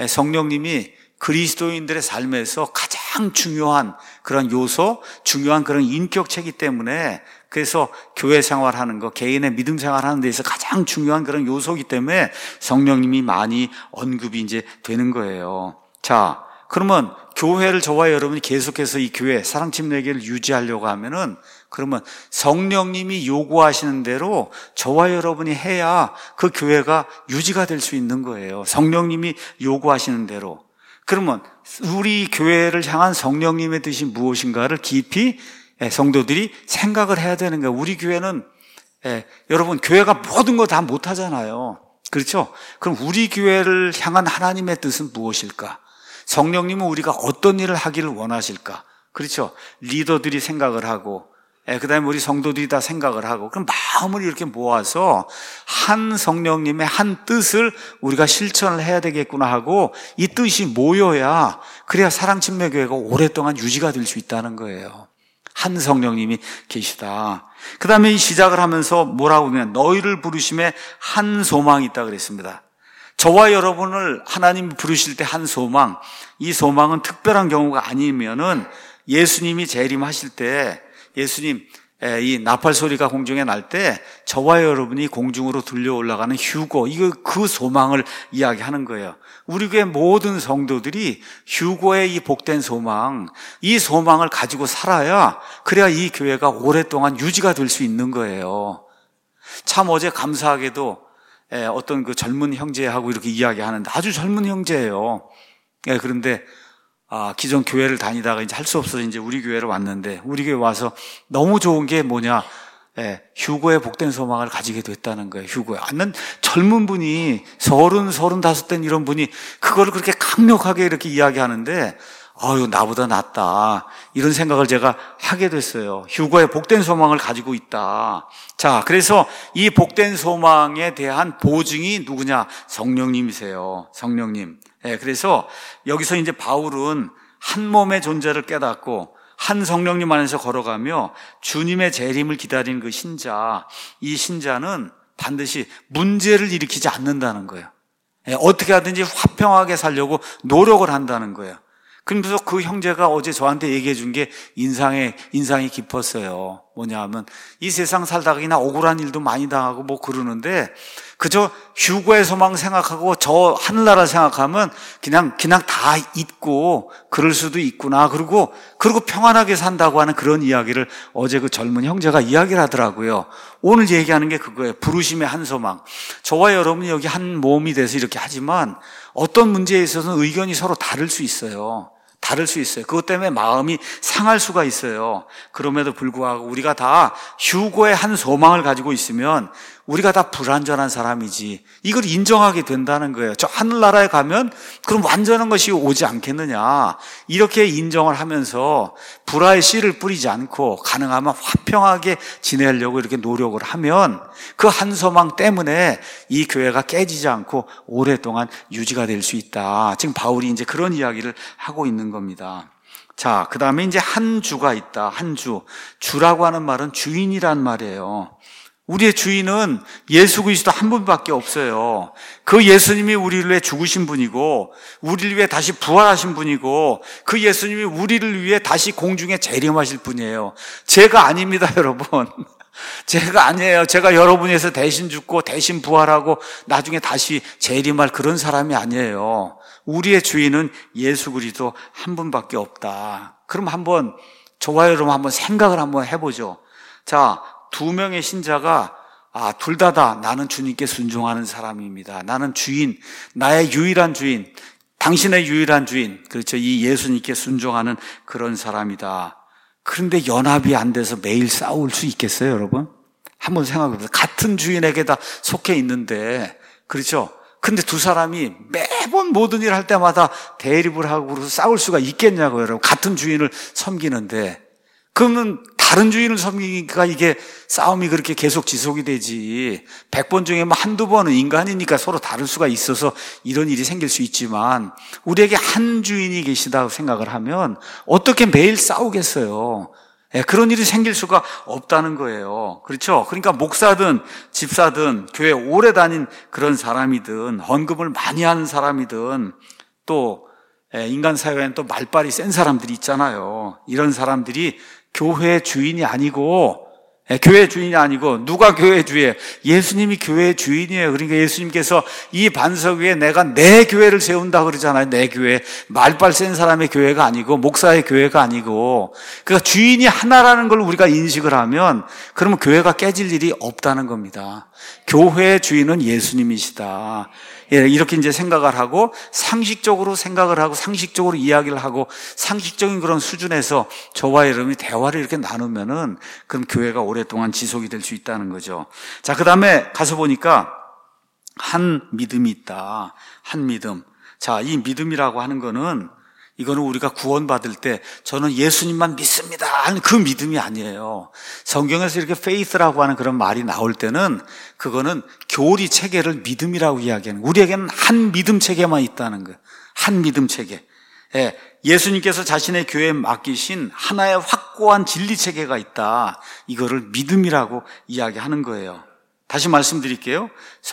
성령님이 그리스도인들의 삶에서 가장 중요한 그런 요소, 중요한 그런 인격체이기 때문에, 그래서 교회 생활하는 거, 개인의 믿음 생활하는 데 있어서 가장 중요한 그런 요소이기 때문에 성령님이 많이 언급이 이제 되는 거예요. 자, 그러면 교회를 저와 여러분이 계속해서 이 교회, 사랑침례교회를 유지하려고 하면은, 그러면 성령님이 요구하시는 대로 저와 여러분이 해야 그 교회가 유지가 될 수 있는 거예요. 성령님이 요구하시는 대로. 그러면 우리 교회를 향한 성령님의 뜻이 무엇인가를 깊이 성도들이 생각을 해야 되는 거예요. 우리 교회는 여러분, 교회가 모든 거 다 못하잖아요. 그렇죠? 그럼 우리 교회를 향한 하나님의 뜻은 무엇일까? 성령님은 우리가 어떤 일을 하기를 원하실까? 그렇죠? 리더들이 생각을 하고, 그 다음에 우리 성도들이 다 생각을 하고, 그럼 마음을 이렇게 모아서 한 성령님의 한 뜻을 우리가 실천을 해야 되겠구나 하고, 이 뜻이 모여야, 그래야 사랑침례교회가 오랫동안 유지가 될 수 있다는 거예요. 한 성령님이 계시다. 그 다음에 이 시작을 하면서 뭐라고 하면, 너희를 부르심에 한 소망이 있다 그랬습니다. 저와 여러분을 하나님이 부르실 때 한 소망, 이 소망은 특별한 경우가 아니면은 예수님이 재림하실 때, 예수님 이 나팔 소리가 공중에 날 때 저와 여러분이 공중으로 들려 올라가는 휴거, 이거 그 소망을 이야기하는 거예요. 우리 교회 모든 성도들이 휴거의 이 복된 소망, 이 소망을 가지고 살아야, 그래야 이 교회가 오랫동안 유지가 될 수 있는 거예요. 참 어제 감사하게도 어떤 그 젊은 형제하고 이렇게 이야기하는데, 아주 젊은 형제예요. 그런데 기존 교회를 다니다가 이제 할 수 없어서 이제 우리 교회로 왔는데, 우리 교회 와서 너무 좋은 게 뭐냐, 휴거의 복된 소망을 가지게 됐다는 거예요. 휴거에. 는 젊은 분이 30, 35 된 이런 분이 그거를 그렇게 강력하게 이렇게 이야기하는데, 나보다 낫다, 이런 생각을 제가 하게 됐어요. 휴거의 복된 소망을 가지고 있다. 자, 그래서 이 복된 소망에 대한 보증이 누구냐? 성령님이세요. 성령님. 그래서 여기서 이제 바울은 한 몸의 존재를 깨닫고 한 성령님 안에서 걸어가며 주님의 재림을 기다리는 그 신자, 이 신자는 반드시 문제를 일으키지 않는다는 거예요. 어떻게 하든지 화평하게 살려고 노력을 한다는 거예요. 그러면서 그 형제가 어제 저한테 얘기해 준 게 인상이 깊었어요. 뭐냐 하면, 이 세상 살다가 그냥 억울한 일도 많이 당하고 뭐 그러는데, 그저 휴거의 소망 생각하고 저 하늘나라 생각하면 그냥 다 잊고 그럴 수도 있구나. 그리고 평안하게 산다고 하는 그런 이야기를 어제 그 젊은 형제가 이야기를 하더라고요. 오늘 얘기하는 게 그거예요. 부르심의 한 소망. 저와 여러분이 여기 한 몸이 돼서 이렇게 하지만 어떤 문제에 있어서는 의견이 서로 다를 수 있어요. 그것 때문에 마음이 상할 수가 있어요. 그럼에도 불구하고 우리가 다 휴거의 한 소망을 가지고 있으면 우리가 다 불완전한 사람이지, 이걸 인정하게 된다는 거예요. 저 하늘나라에 가면 그럼 완전한 것이 오지 않겠느냐, 이렇게 인정을 하면서 불화의 씨를 뿌리지 않고 가능하면 화평하게 지내려고 이렇게 노력을 하면 그 한 소망 때문에 이 교회가 깨지지 않고 오랫동안 유지가 될 수 있다. 지금 바울이 이제 그런 이야기를 하고 있는 겁니다. 자, 그 다음에 이제 한 주가 있다. 한 주. 주라고 하는 말은 주인이란 말이에요. 우리의 주인은 예수 그리스도 한 분밖에 없어요. 그 예수님이 우리를 위해 죽으신 분이고, 우리를 위해 다시 부활하신 분이고, 그 예수님이 우리를 위해 다시 공중에 재림하실 분이에요. 제가 아닙니다, 여러분. 제가 아니에요. 제가 여러분 위해서 대신 죽고 대신 부활하고 나중에 다시 재림할 그런 사람이 아니에요. 우리의 주인은 예수 그리스도 한 분밖에 없다. 그럼 한번 저와 여러분 한번 생각을 한번 해보죠. 자, 2명의 신자가 둘 다다 나는 주님께 순종하는 사람입니다. 나는 주인, 나의 유일한 주인, 당신의 유일한 주인, 그렇죠. 이 예수님께 순종하는 그런 사람이다. 그런데 연합이 안 돼서 매일 싸울 수 있겠어요, 여러분? 한번 생각해 보세요. 같은 주인에게 다 속해 있는데, 그렇죠. 근데 두 사람이 매번 모든 일 할 때마다 대립을 하고 그래서 싸울 수가 있겠냐고요, 여러분. 같은 주인을 섬기는데. 그러면 다른 주인을 섬기니까 이게 싸움이 그렇게 계속 지속이 되지. 100번 중에 뭐 한두 번은 인간이니까 서로 다를 수가 있어서 이런 일이 생길 수 있지만 우리에게 한 주인이 계시다고 생각을 하면 어떻게 매일 싸우겠어요. 그런 일이 생길 수가 없다는 거예요. 그렇죠? 그러니까 목사든 집사든 교회 오래 다닌 그런 사람이든 헌금을 많이 하는 사람이든 또 인간 사회에는 또 말빨이 센 사람들이 있잖아요. 이런 사람들이 교회의 주인이 아니고 교회의 주인이 아니고 누가 교회의 주인이에요? 예수님이 교회의 주인이에요. 그러니까 예수님께서 이 반석 위에 내가 내 교회를 세운다 그러잖아요. 내 교회. 말빨 센 사람의 교회가 아니고 목사의 교회가 아니고 그러니까 주인이 하나라는 걸 우리가 인식을 하면 그러면 교회가 깨질 일이 없다는 겁니다. 교회의 주인은 예수님이시다. 이렇게 이제 생각을 하고 상식적으로 생각을 하고 상식적으로 이야기를 하고 상식적인 그런 수준에서 저와 여러분이 대화를 이렇게 나누면은 그럼 교회가 오랫동안 지속이 될 수 있다는 거죠. 자, 그 다음에 가서 보니까 한 믿음이 있다. 한 믿음. 자, 이 믿음이라고 하는 거는 이거는 우리가 구원받을 때 저는 예수님만 믿습니다 하는 그 믿음이 아니에요. 성경에서 이렇게 faith라고 하는 그런 말이 나올 때는 그거는 교리 체계를 믿음이라고 이야기하는 거예요. 우리에게는 한 믿음 체계만 있다는 거예요. 한 믿음 체계. 예수님께서 자신의 교회에 맡기신 하나의 확고한 진리 체계가 있다. 이거를 믿음이라고 이야기하는 거예요. 다시 말씀드릴게요.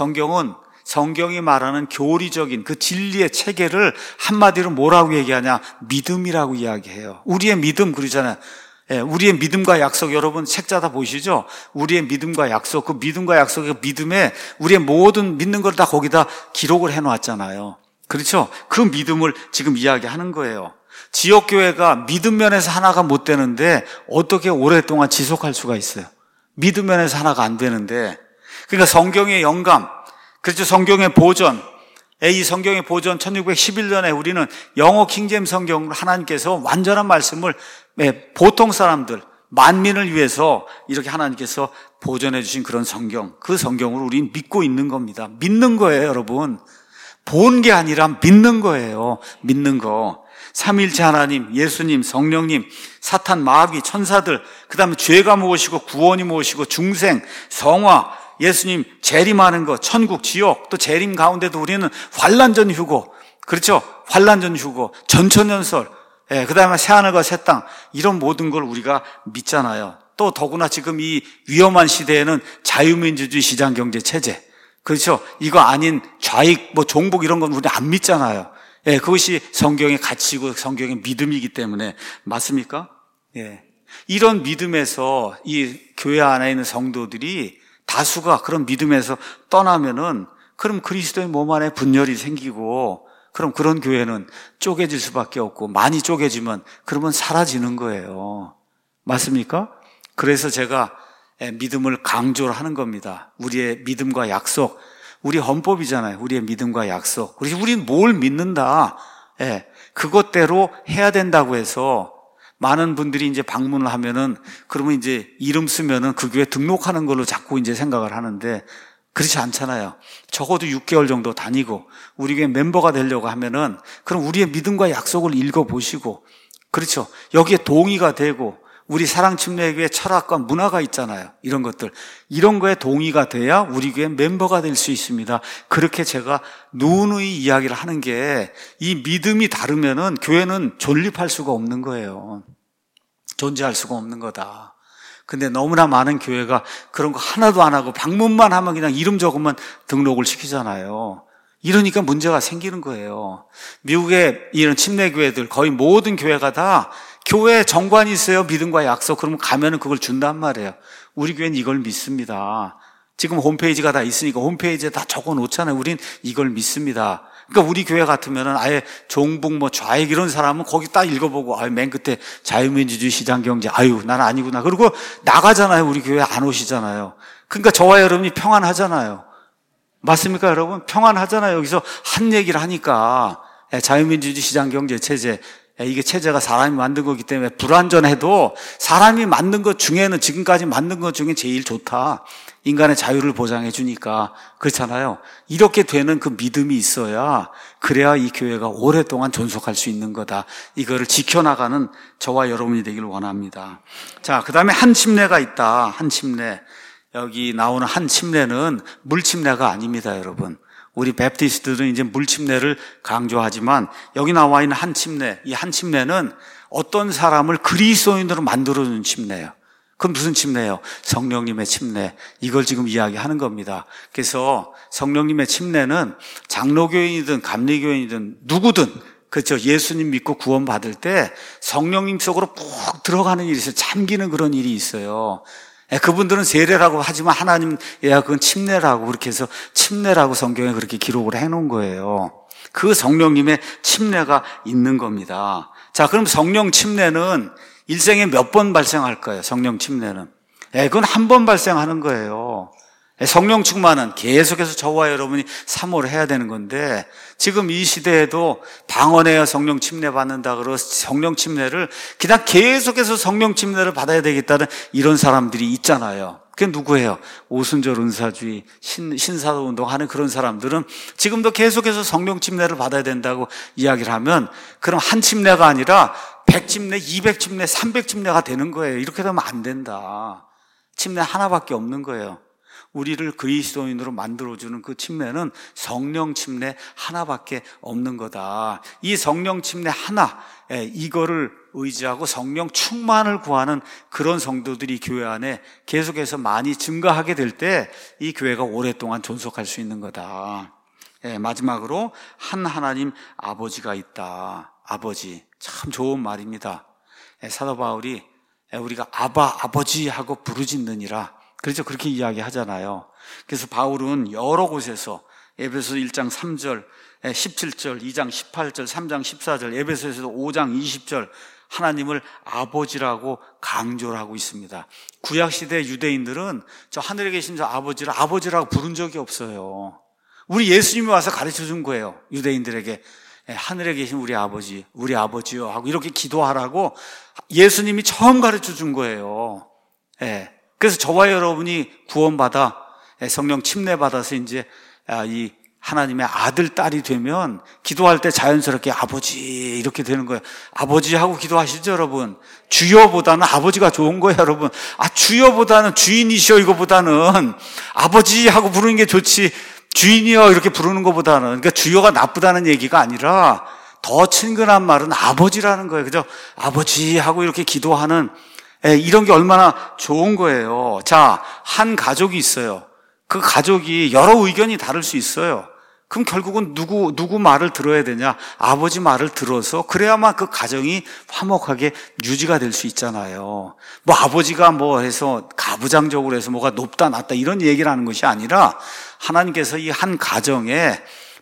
성경이 말하는 교리적인 그 진리의 체계를 한마디로 뭐라고 얘기하냐? 믿음이라고 이야기해요. 우리의 믿음 그러잖아요. 우리의 믿음과 약속, 여러분 책자다 보시죠? 우리의 믿음과 약속, 그 믿음과 약속의 믿음에 우리의 모든 믿는 걸 다 거기다 기록을 해놓았잖아요. 그렇죠? 그 믿음을 지금 이야기하는 거예요. 지역교회가 믿음 면에서 하나가 못 되는데 어떻게 오랫동안 지속할 수가 있어요? 믿음 면에서 하나가 안 되는데. 그러니까 성경의 영감, 그렇죠. 성경의 보존. 이 성경의 보존 1611년에 우리는 영어 킹제임 성경을 하나님께서 완전한 말씀을 보통 사람들, 만민을 위해서 이렇게 하나님께서 보존해 주신 그런 성경. 그 성경을 우리는 믿고 있는 겁니다. 믿는 거예요, 여러분. 본 게 아니라 믿는 거예요. 믿는 거. 삼위일체 하나님, 예수님, 성령님, 사탄, 마귀, 천사들, 그 다음에 죄가 무엇이고 구원이 무엇이고 중생, 성화, 예수님 재림하는 것, 천국, 지옥, 또 재림 가운데도 우리는 환난전 휴고, 그렇죠? 환난전 휴고, 전천연설, 그 다음에 새하늘과 새 땅, 이런 모든 걸 우리가 믿잖아요. 또 더구나 지금 이 위험한 시대에는 자유민주주의 시장경제 체제, 그렇죠? 이거 아닌 좌익, 종북 이런 건 우리 안 믿잖아요. 그것이 성경의 가치고 성경의 믿음이기 때문에. 맞습니까? 이런 믿음에서 이 교회 안에 있는 성도들이 다수가 그런 믿음에서 떠나면은 그럼 그리스도의 몸 안에 분열이 생기고 그럼 그런 교회는 쪼개질 수밖에 없고 많이 쪼개지면 그러면 사라지는 거예요. 맞습니까? 그래서 제가 믿음을 강조를 하는 겁니다. 우리의 믿음과 약속, 우리 헌법이잖아요. 우리의 믿음과 약속. 우리는 뭘 믿는다. 그것대로 해야 된다고 해서 많은 분들이 이제 방문을 하면은 그러면 이제 이름 쓰면은 그 교회 등록하는 걸로 자꾸 이제 생각을 하는데 그렇지 않잖아요. 적어도 6개월 정도 다니고 우리 교회 멤버가 되려고 하면은 그럼 우리의 믿음과 약속을 읽어보시고 그렇죠. 여기에 동의가 되고 우리 사랑침례교회 철학과 문화가 있잖아요. 이런 것들. 이런 거에 동의가 돼야 우리 교회 멤버가 될 수 있습니다. 그렇게 제가 누누이 이야기를 하는 게 이 믿음이 다르면은 교회는 존립할 수가 없는 거예요. 존재할 수가 없는 거다. 근데 너무나 많은 교회가 그런 거 하나도 안 하고 방문만 하면 그냥 이름 적으면 등록을 시키잖아요. 이러니까 문제가 생기는 거예요. 미국의 이런 침례교회들 거의 모든 교회가 다 교회 정관이 있어요. 믿음과 약속. 그러면 가면은 그걸 준단 말이에요. 우리 교회는 이걸 믿습니다. 지금 홈페이지가 다 있으니까 홈페이지에 다 적어 놓잖아요. 우린 이걸 믿습니다. 그러니까 우리 교회 같으면은 아예 종북 좌익 이런 사람은 거기 딱 읽어보고 맨 끝에 자유민주주의 시장경제 난 아니구나. 그리고 나가잖아요. 우리 교회 안 오시잖아요. 그러니까 저와 여러분이 평안하잖아요. 맞습니까, 여러분? 평안하잖아요. 여기서 한 얘기를 하니까. 자유민주주의 시장경제체제, 이게 체제가 사람이 만든 거기 때문에 불완전해도 사람이 만든 것 중에는 지금까지 만든 것 중에 제일 좋다. 인간의 자유를 보장해 주니까. 그렇잖아요. 이렇게 되는 그 믿음이 있어야 그래야 이 교회가 오랫동안 존속할 수 있는 거다. 이거를 지켜나가는 저와 여러분이 되기를 원합니다. 자, 그 다음에 한 침례가 있다. 한 침례. 여기 나오는 한 침례는 물 침례가 아닙니다, 여러분. 우리 베프티스트들은 이제 물 침례를 강조하지만 여기 나와 있는 한 침례, 이 한 침례는 어떤 사람을 그리스도인으로 만들어주는 침례예요. 그건 무슨 침례예요? 성령님의 침례. 이걸 지금 이야기하는 겁니다. 그래서 성령님의 침례는 장로교인이든 감리교인이든 누구든 그렇죠. 예수님 믿고 구원받을 때 성령님 속으로 푹 들어가는 일이 있어요. 잠기는 그런 일이 있어요. 그분들은 세례라고 하지만 하나님, 그건 침례라고 그렇게 해서 침례라고 성경에 그렇게 기록을 해놓은 거예요. 그 성령님의 침례가 있는 겁니다. 자, 그럼 성령 침례는 일생에 몇 번 발생할까요? 성령 침례는. 그건 한 번 발생하는 거예요. 성령 충만은 계속해서 저와 여러분이 사모를 해야 되는 건데 지금 이 시대에도 방언해야 성령 침례 받는다 그러고 성령 침례를 그냥 계속해서 성령 침례를 받아야 되겠다는 이런 사람들이 있잖아요. 그게 누구예요? 오순절 은사주의, 신사도 운동하는 그런 사람들은 지금도 계속해서 성령 침례를 받아야 된다고 이야기를 하면 그럼 한 침례가 아니라 100침례, 200침례, 300침례가 되는 거예요. 이렇게 되면 안 된다. 침례 하나밖에 없는 거예요. 우리를 그리스도인으로 만들어주는 그 침례는 성령 침례 하나밖에 없는 거다. 이 성령 침례 하나, 이거를 의지하고 성령 충만을 구하는 그런 성도들이 교회 안에 계속해서 많이 증가하게 될 때 이 교회가 오랫동안 존속할 수 있는 거다. 마지막으로 한 하나님 아버지가 있다. 아버지. 참 좋은 말입니다. 사도 바울이 우리가 아버지 하고 부르짖느니라. 그렇죠. 그렇게 이야기하잖아요. 그래서 바울은 여러 곳에서 에베소 1장 3절, 17절, 2장 18절, 3장 14절, 에베소에서도 5장 20절 하나님을 아버지라고 강조를 하고 있습니다. 구약시대 유대인들은 저 하늘에 계신 저 아버지를 아버지라고 부른 적이 없어요. 우리 예수님이 와서 가르쳐 준 거예요. 유대인들에게. 하늘에 계신 우리 아버지요 하고 이렇게 기도하라고 예수님이 처음 가르쳐 준 거예요. 그래서 저와 여러분이 구원받아 성령 침례받아서 이제 이 하나님의 아들, 딸이 되면 기도할 때 자연스럽게 아버지 이렇게 되는 거예요. 아버지 하고 기도하시죠, 여러분. 주여보다는 아버지가 좋은 거예요, 여러분. 주여보다는 주인이시여 이거보다는 아버지 하고 부르는 게 좋지 주인이여 이렇게 부르는 것보다는. 그러니까 주여가 나쁘다는 얘기가 아니라 더 친근한 말은 아버지라는 거예요. 그죠? 아버지 하고 이렇게 기도하는 이런 게 얼마나 좋은 거예요. 자, 한 가족이 있어요. 그 가족이 여러 의견이 다를 수 있어요. 그럼 결국은 누구 말을 들어야 되냐? 아버지 말을 들어서 그래야만 그 가정이 화목하게 유지가 될 수 있잖아요. 뭐 아버지가 뭐 해서 가부장적으로 해서 뭐가 높다 낮다 이런 얘기를 하는 것이 아니라 하나님께서 이 한 가정에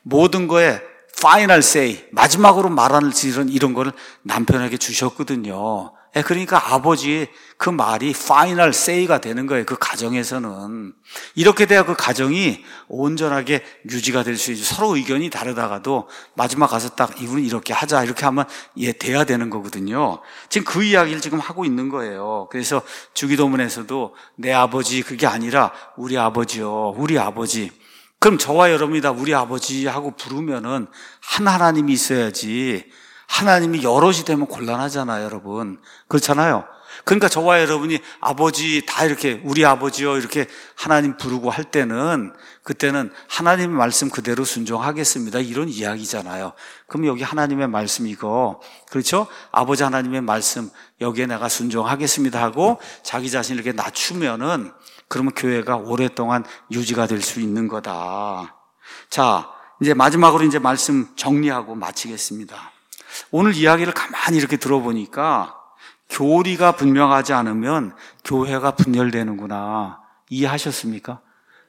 모든 거에 final say, 마지막으로 말하는 이런 거를 남편에게 주셨거든요. 그러니까 아버지 그 말이 final say가 되는 거예요. 그 가정에서는. 이렇게 돼야 그 가정이 온전하게 유지가 될 수 있죠. 서로 의견이 다르다가도 마지막 가서 딱 이분은 이렇게 하자 이렇게 하면 돼야 되는 거거든요. 지금 그 이야기를 지금 하고 있는 거예요. 그래서 주기도문에서도 내 아버지 그게 아니라 우리 아버지요. 우리 아버지. 그럼 저와 여러분이 다 우리 아버지 하고 부르면은 한 하나님이 있어야지 하나님이 여럿이 되면 곤란하잖아요, 여러분. 그렇잖아요. 그러니까 저와 여러분이 아버지 다 이렇게 우리 아버지요 이렇게 하나님 부르고 할 때는 그때는 하나님의 말씀 그대로 순종하겠습니다. 이런 이야기잖아요. 그럼 여기 하나님의 말씀 이거 그렇죠? 아버지 하나님의 말씀 여기에 내가 순종하겠습니다 하고 자기 자신을 이렇게 낮추면은 그러면 교회가 오랫동안 유지가 될 수 있는 거다. 자, 이제 마지막으로 이제 말씀 정리하고 마치겠습니다. 오늘 이야기를 가만히 이렇게 들어보니까 교리가 분명하지 않으면 교회가 분열되는구나. 이해하셨습니까?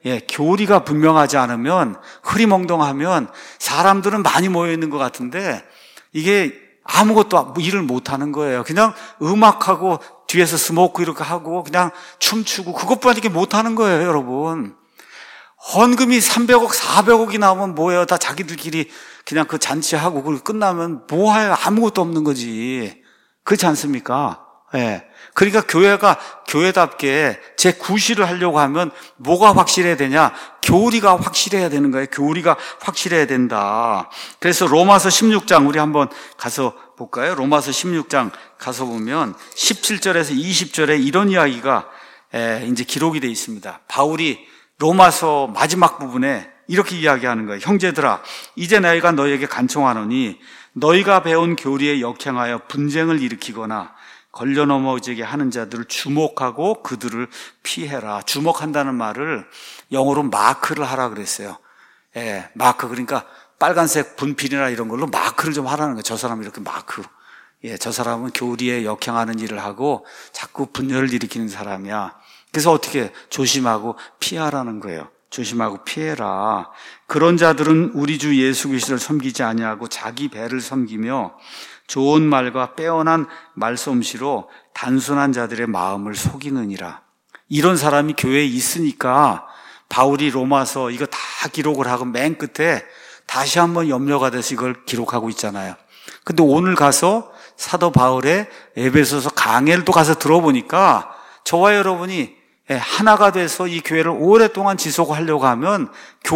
교리가 분명하지 않으면 흐리멍덩하면 사람들은 많이 모여 있는 것 같은데 이게 아무것도 일을 못하는 거예요. 그냥 음악하고 뒤에서 스모크 이렇게 하고 그냥 춤추고 그것뿐이게 못하는 거예요, 여러분. 헌금이 300억, 400억이 나오면 뭐예요? 다 자기들끼리 그냥 그 잔치하고 그걸 끝나면 뭐해요? 아무것도 없는 거지. 그렇지 않습니까? 예. 그러니까 교회가 교회답게 제 구실을 하려고 하면 뭐가 확실해야 되냐? 교리가 확실해야 되는 거예요. 교리가 확실해야 된다. 그래서 로마서 16장 우리 한번 가서 볼까요? 로마서 16장 가서 보면 17절에서 20절에 이런 이야기가 이제 기록이 되어 있습니다. 바울이 로마서 마지막 부분에 이렇게 이야기하는 거예요. 형제들아, 이제 너희가 너희에게 간청하노니 너희가 배운 교리에 역행하여 분쟁을 일으키거나 걸려 넘어지게 하는 자들을 주목하고 그들을 피해라. 주목한다는 말을 영어로 마크를 하라 그랬어요. 마크, 그러니까 빨간색 분필이나 이런 걸로 마크를 좀 하라는 거예요. 저 사람은 이렇게 마크. 저 사람은 교리에 역행하는 일을 하고 자꾸 분열을 일으키는 사람이야. 그래서 어떻게 조심하고 피하라는 거예요. 조심하고 피해라. 그런 자들은 우리 주 예수 그리스도를 섬기지 아니하고 자기 배를 섬기며 좋은 말과 빼어난 말솜씨로 단순한 자들의 마음을 속이느니라. 이런 사람이 교회에 있으니까 바울이 로마서 이거 다 기록을 하고 맨 끝에 다시 한번 염려가 돼서 이걸 기록하고 있잖아요. 근데 오늘 가서 사도 바울의 에베소서 강해를 또 가서 들어보니까 저와 여러분이 하나가 돼서 이 교회를 오랫동안 지속하려고 하면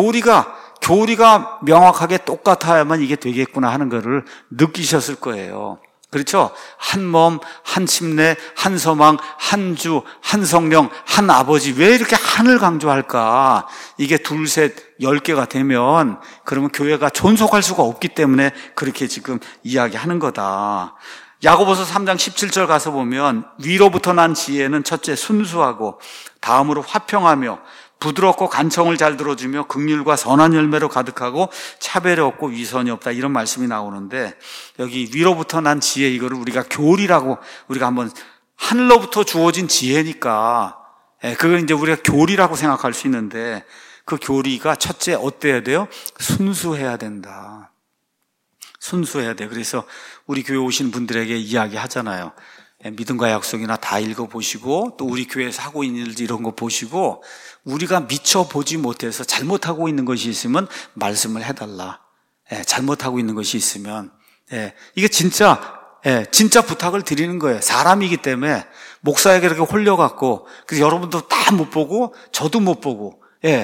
교리가 명확하게 똑같아야만 이게 되겠구나 하는 것을 느끼셨을 거예요. 그렇죠? 한 몸, 한 침례, 한 소망, 한 주, 한 성령, 한 아버지. 왜 이렇게 한을 강조할까? 이게 둘, 셋, 10개가 되면 그러면 교회가 존속할 수가 없기 때문에 그렇게 지금 이야기하는 거다. 야고보서 3장 17절 가서 보면 위로부터 난 지혜는 첫째 순수하고 다음으로 화평하며 부드럽고 간청을 잘 들어주며 긍휼과 선한 열매로 가득하고 차별이 없고 위선이 없다 이런 말씀이 나오는데 여기 위로부터 난 지혜 이거를 우리가 교리라고 우리가 한번 하늘로부터 주어진 지혜니까 그걸 이제 우리가 교리라고 생각할 수 있는데 그 교리가 첫째 어때야 돼요? 순수해야 된다. 순수해야 돼. 그래서 우리 교회 오신 분들에게 이야기하잖아요. 믿음과 약속이나 다 읽어보시고 또 우리 교회에서 하고 있는 일 이런 거 보시고 우리가 미처 보지 못해서 잘못하고 있는 것이 있으면 말씀을 해달라. 잘못하고 있는 것이 있으면 이게 진짜 부탁을 드리는 거예요. 사람이기 때문에 목사에게 이렇게 홀려갖고 그래서 여러분도 다 못 보고 저도 못 보고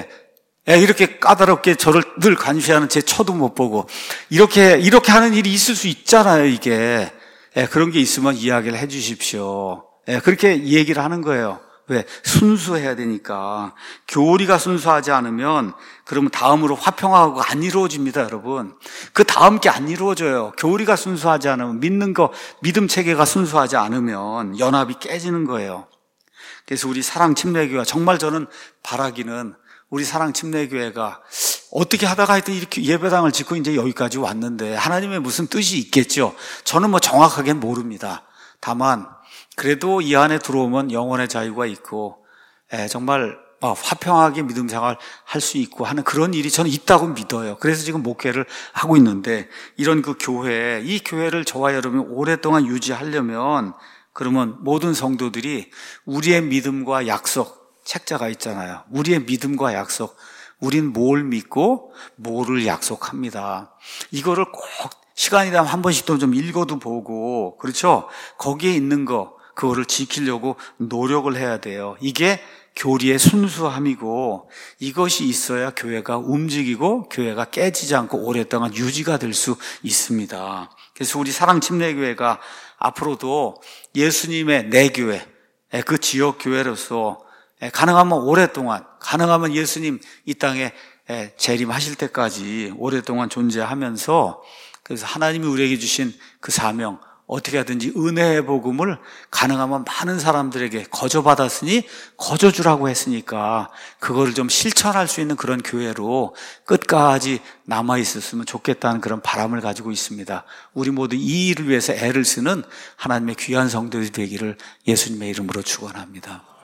이렇게 까다롭게 저를 늘 관시하는 제 처도 못 보고 이렇게 하는 일이 있을 수 있잖아요. 이게 그런 게 있으면 이야기를 해 주십시오. 그렇게 얘기를 하는 거예요. 왜? 순수해야 되니까. 교리가 순수하지 않으면 그러면 다음으로 화평하고 안 이루어집니다, 여러분. 그 다음 게 안 이루어져요. 교리가 순수하지 않으면 믿음 체계가 순수하지 않으면 연합이 깨지는 거예요. 그래서 우리 사랑 침례교회가 정말 저는 바라기는 우리 사랑 침례교회가 어떻게 하다가 하여튼 이렇게 예배당을 짓고 이제 여기까지 왔는데 하나님의 무슨 뜻이 있겠죠. 저는 뭐 정확하게는 모릅니다. 다만 그래도 이 안에 들어오면 영혼의 자유가 있고 정말 화평하게 믿음 생활 할 수 있고 하는 그런 일이 저는 있다고 믿어요. 그래서 지금 목회를 하고 있는데 이런 그 교회, 이 교회를 저와 여러분이 오랫동안 유지하려면 그러면 모든 성도들이 우리의 믿음과 약속 책자가 있잖아요. 우리의 믿음과 약속. 우린 뭘 믿고 뭐를 약속합니다. 이거를 꼭 시간이 되면 한 번씩 좀 읽어도 보고 그렇죠? 거기에 있는 거 그거를 지키려고 노력을 해야 돼요. 이게 교리의 순수함이고 이것이 있어야 교회가 움직이고 교회가 깨지지 않고 오랫동안 유지가 될 수 있습니다. 그래서 우리 사랑 침례교회가 앞으로도 예수님의 내 교회, 그 지역 교회로서 가능하면 오랫동안, 가능하면 예수님 이 땅에 재림하실 때까지 오랫동안 존재하면서 그래서 하나님이 우리에게 주신 그 사명, 어떻게 하든지 은혜의 복음을 가능하면 많은 사람들에게 거저받았으니 거저주라고 했으니까 그거를 좀 실천할 수 있는 그런 교회로 끝까지 남아있었으면 좋겠다는 그런 바람을 가지고 있습니다. 우리 모두 이 일을 위해서 애를 쓰는 하나님의 귀한 성도들이 되기를 예수님의 이름으로 축원합니다.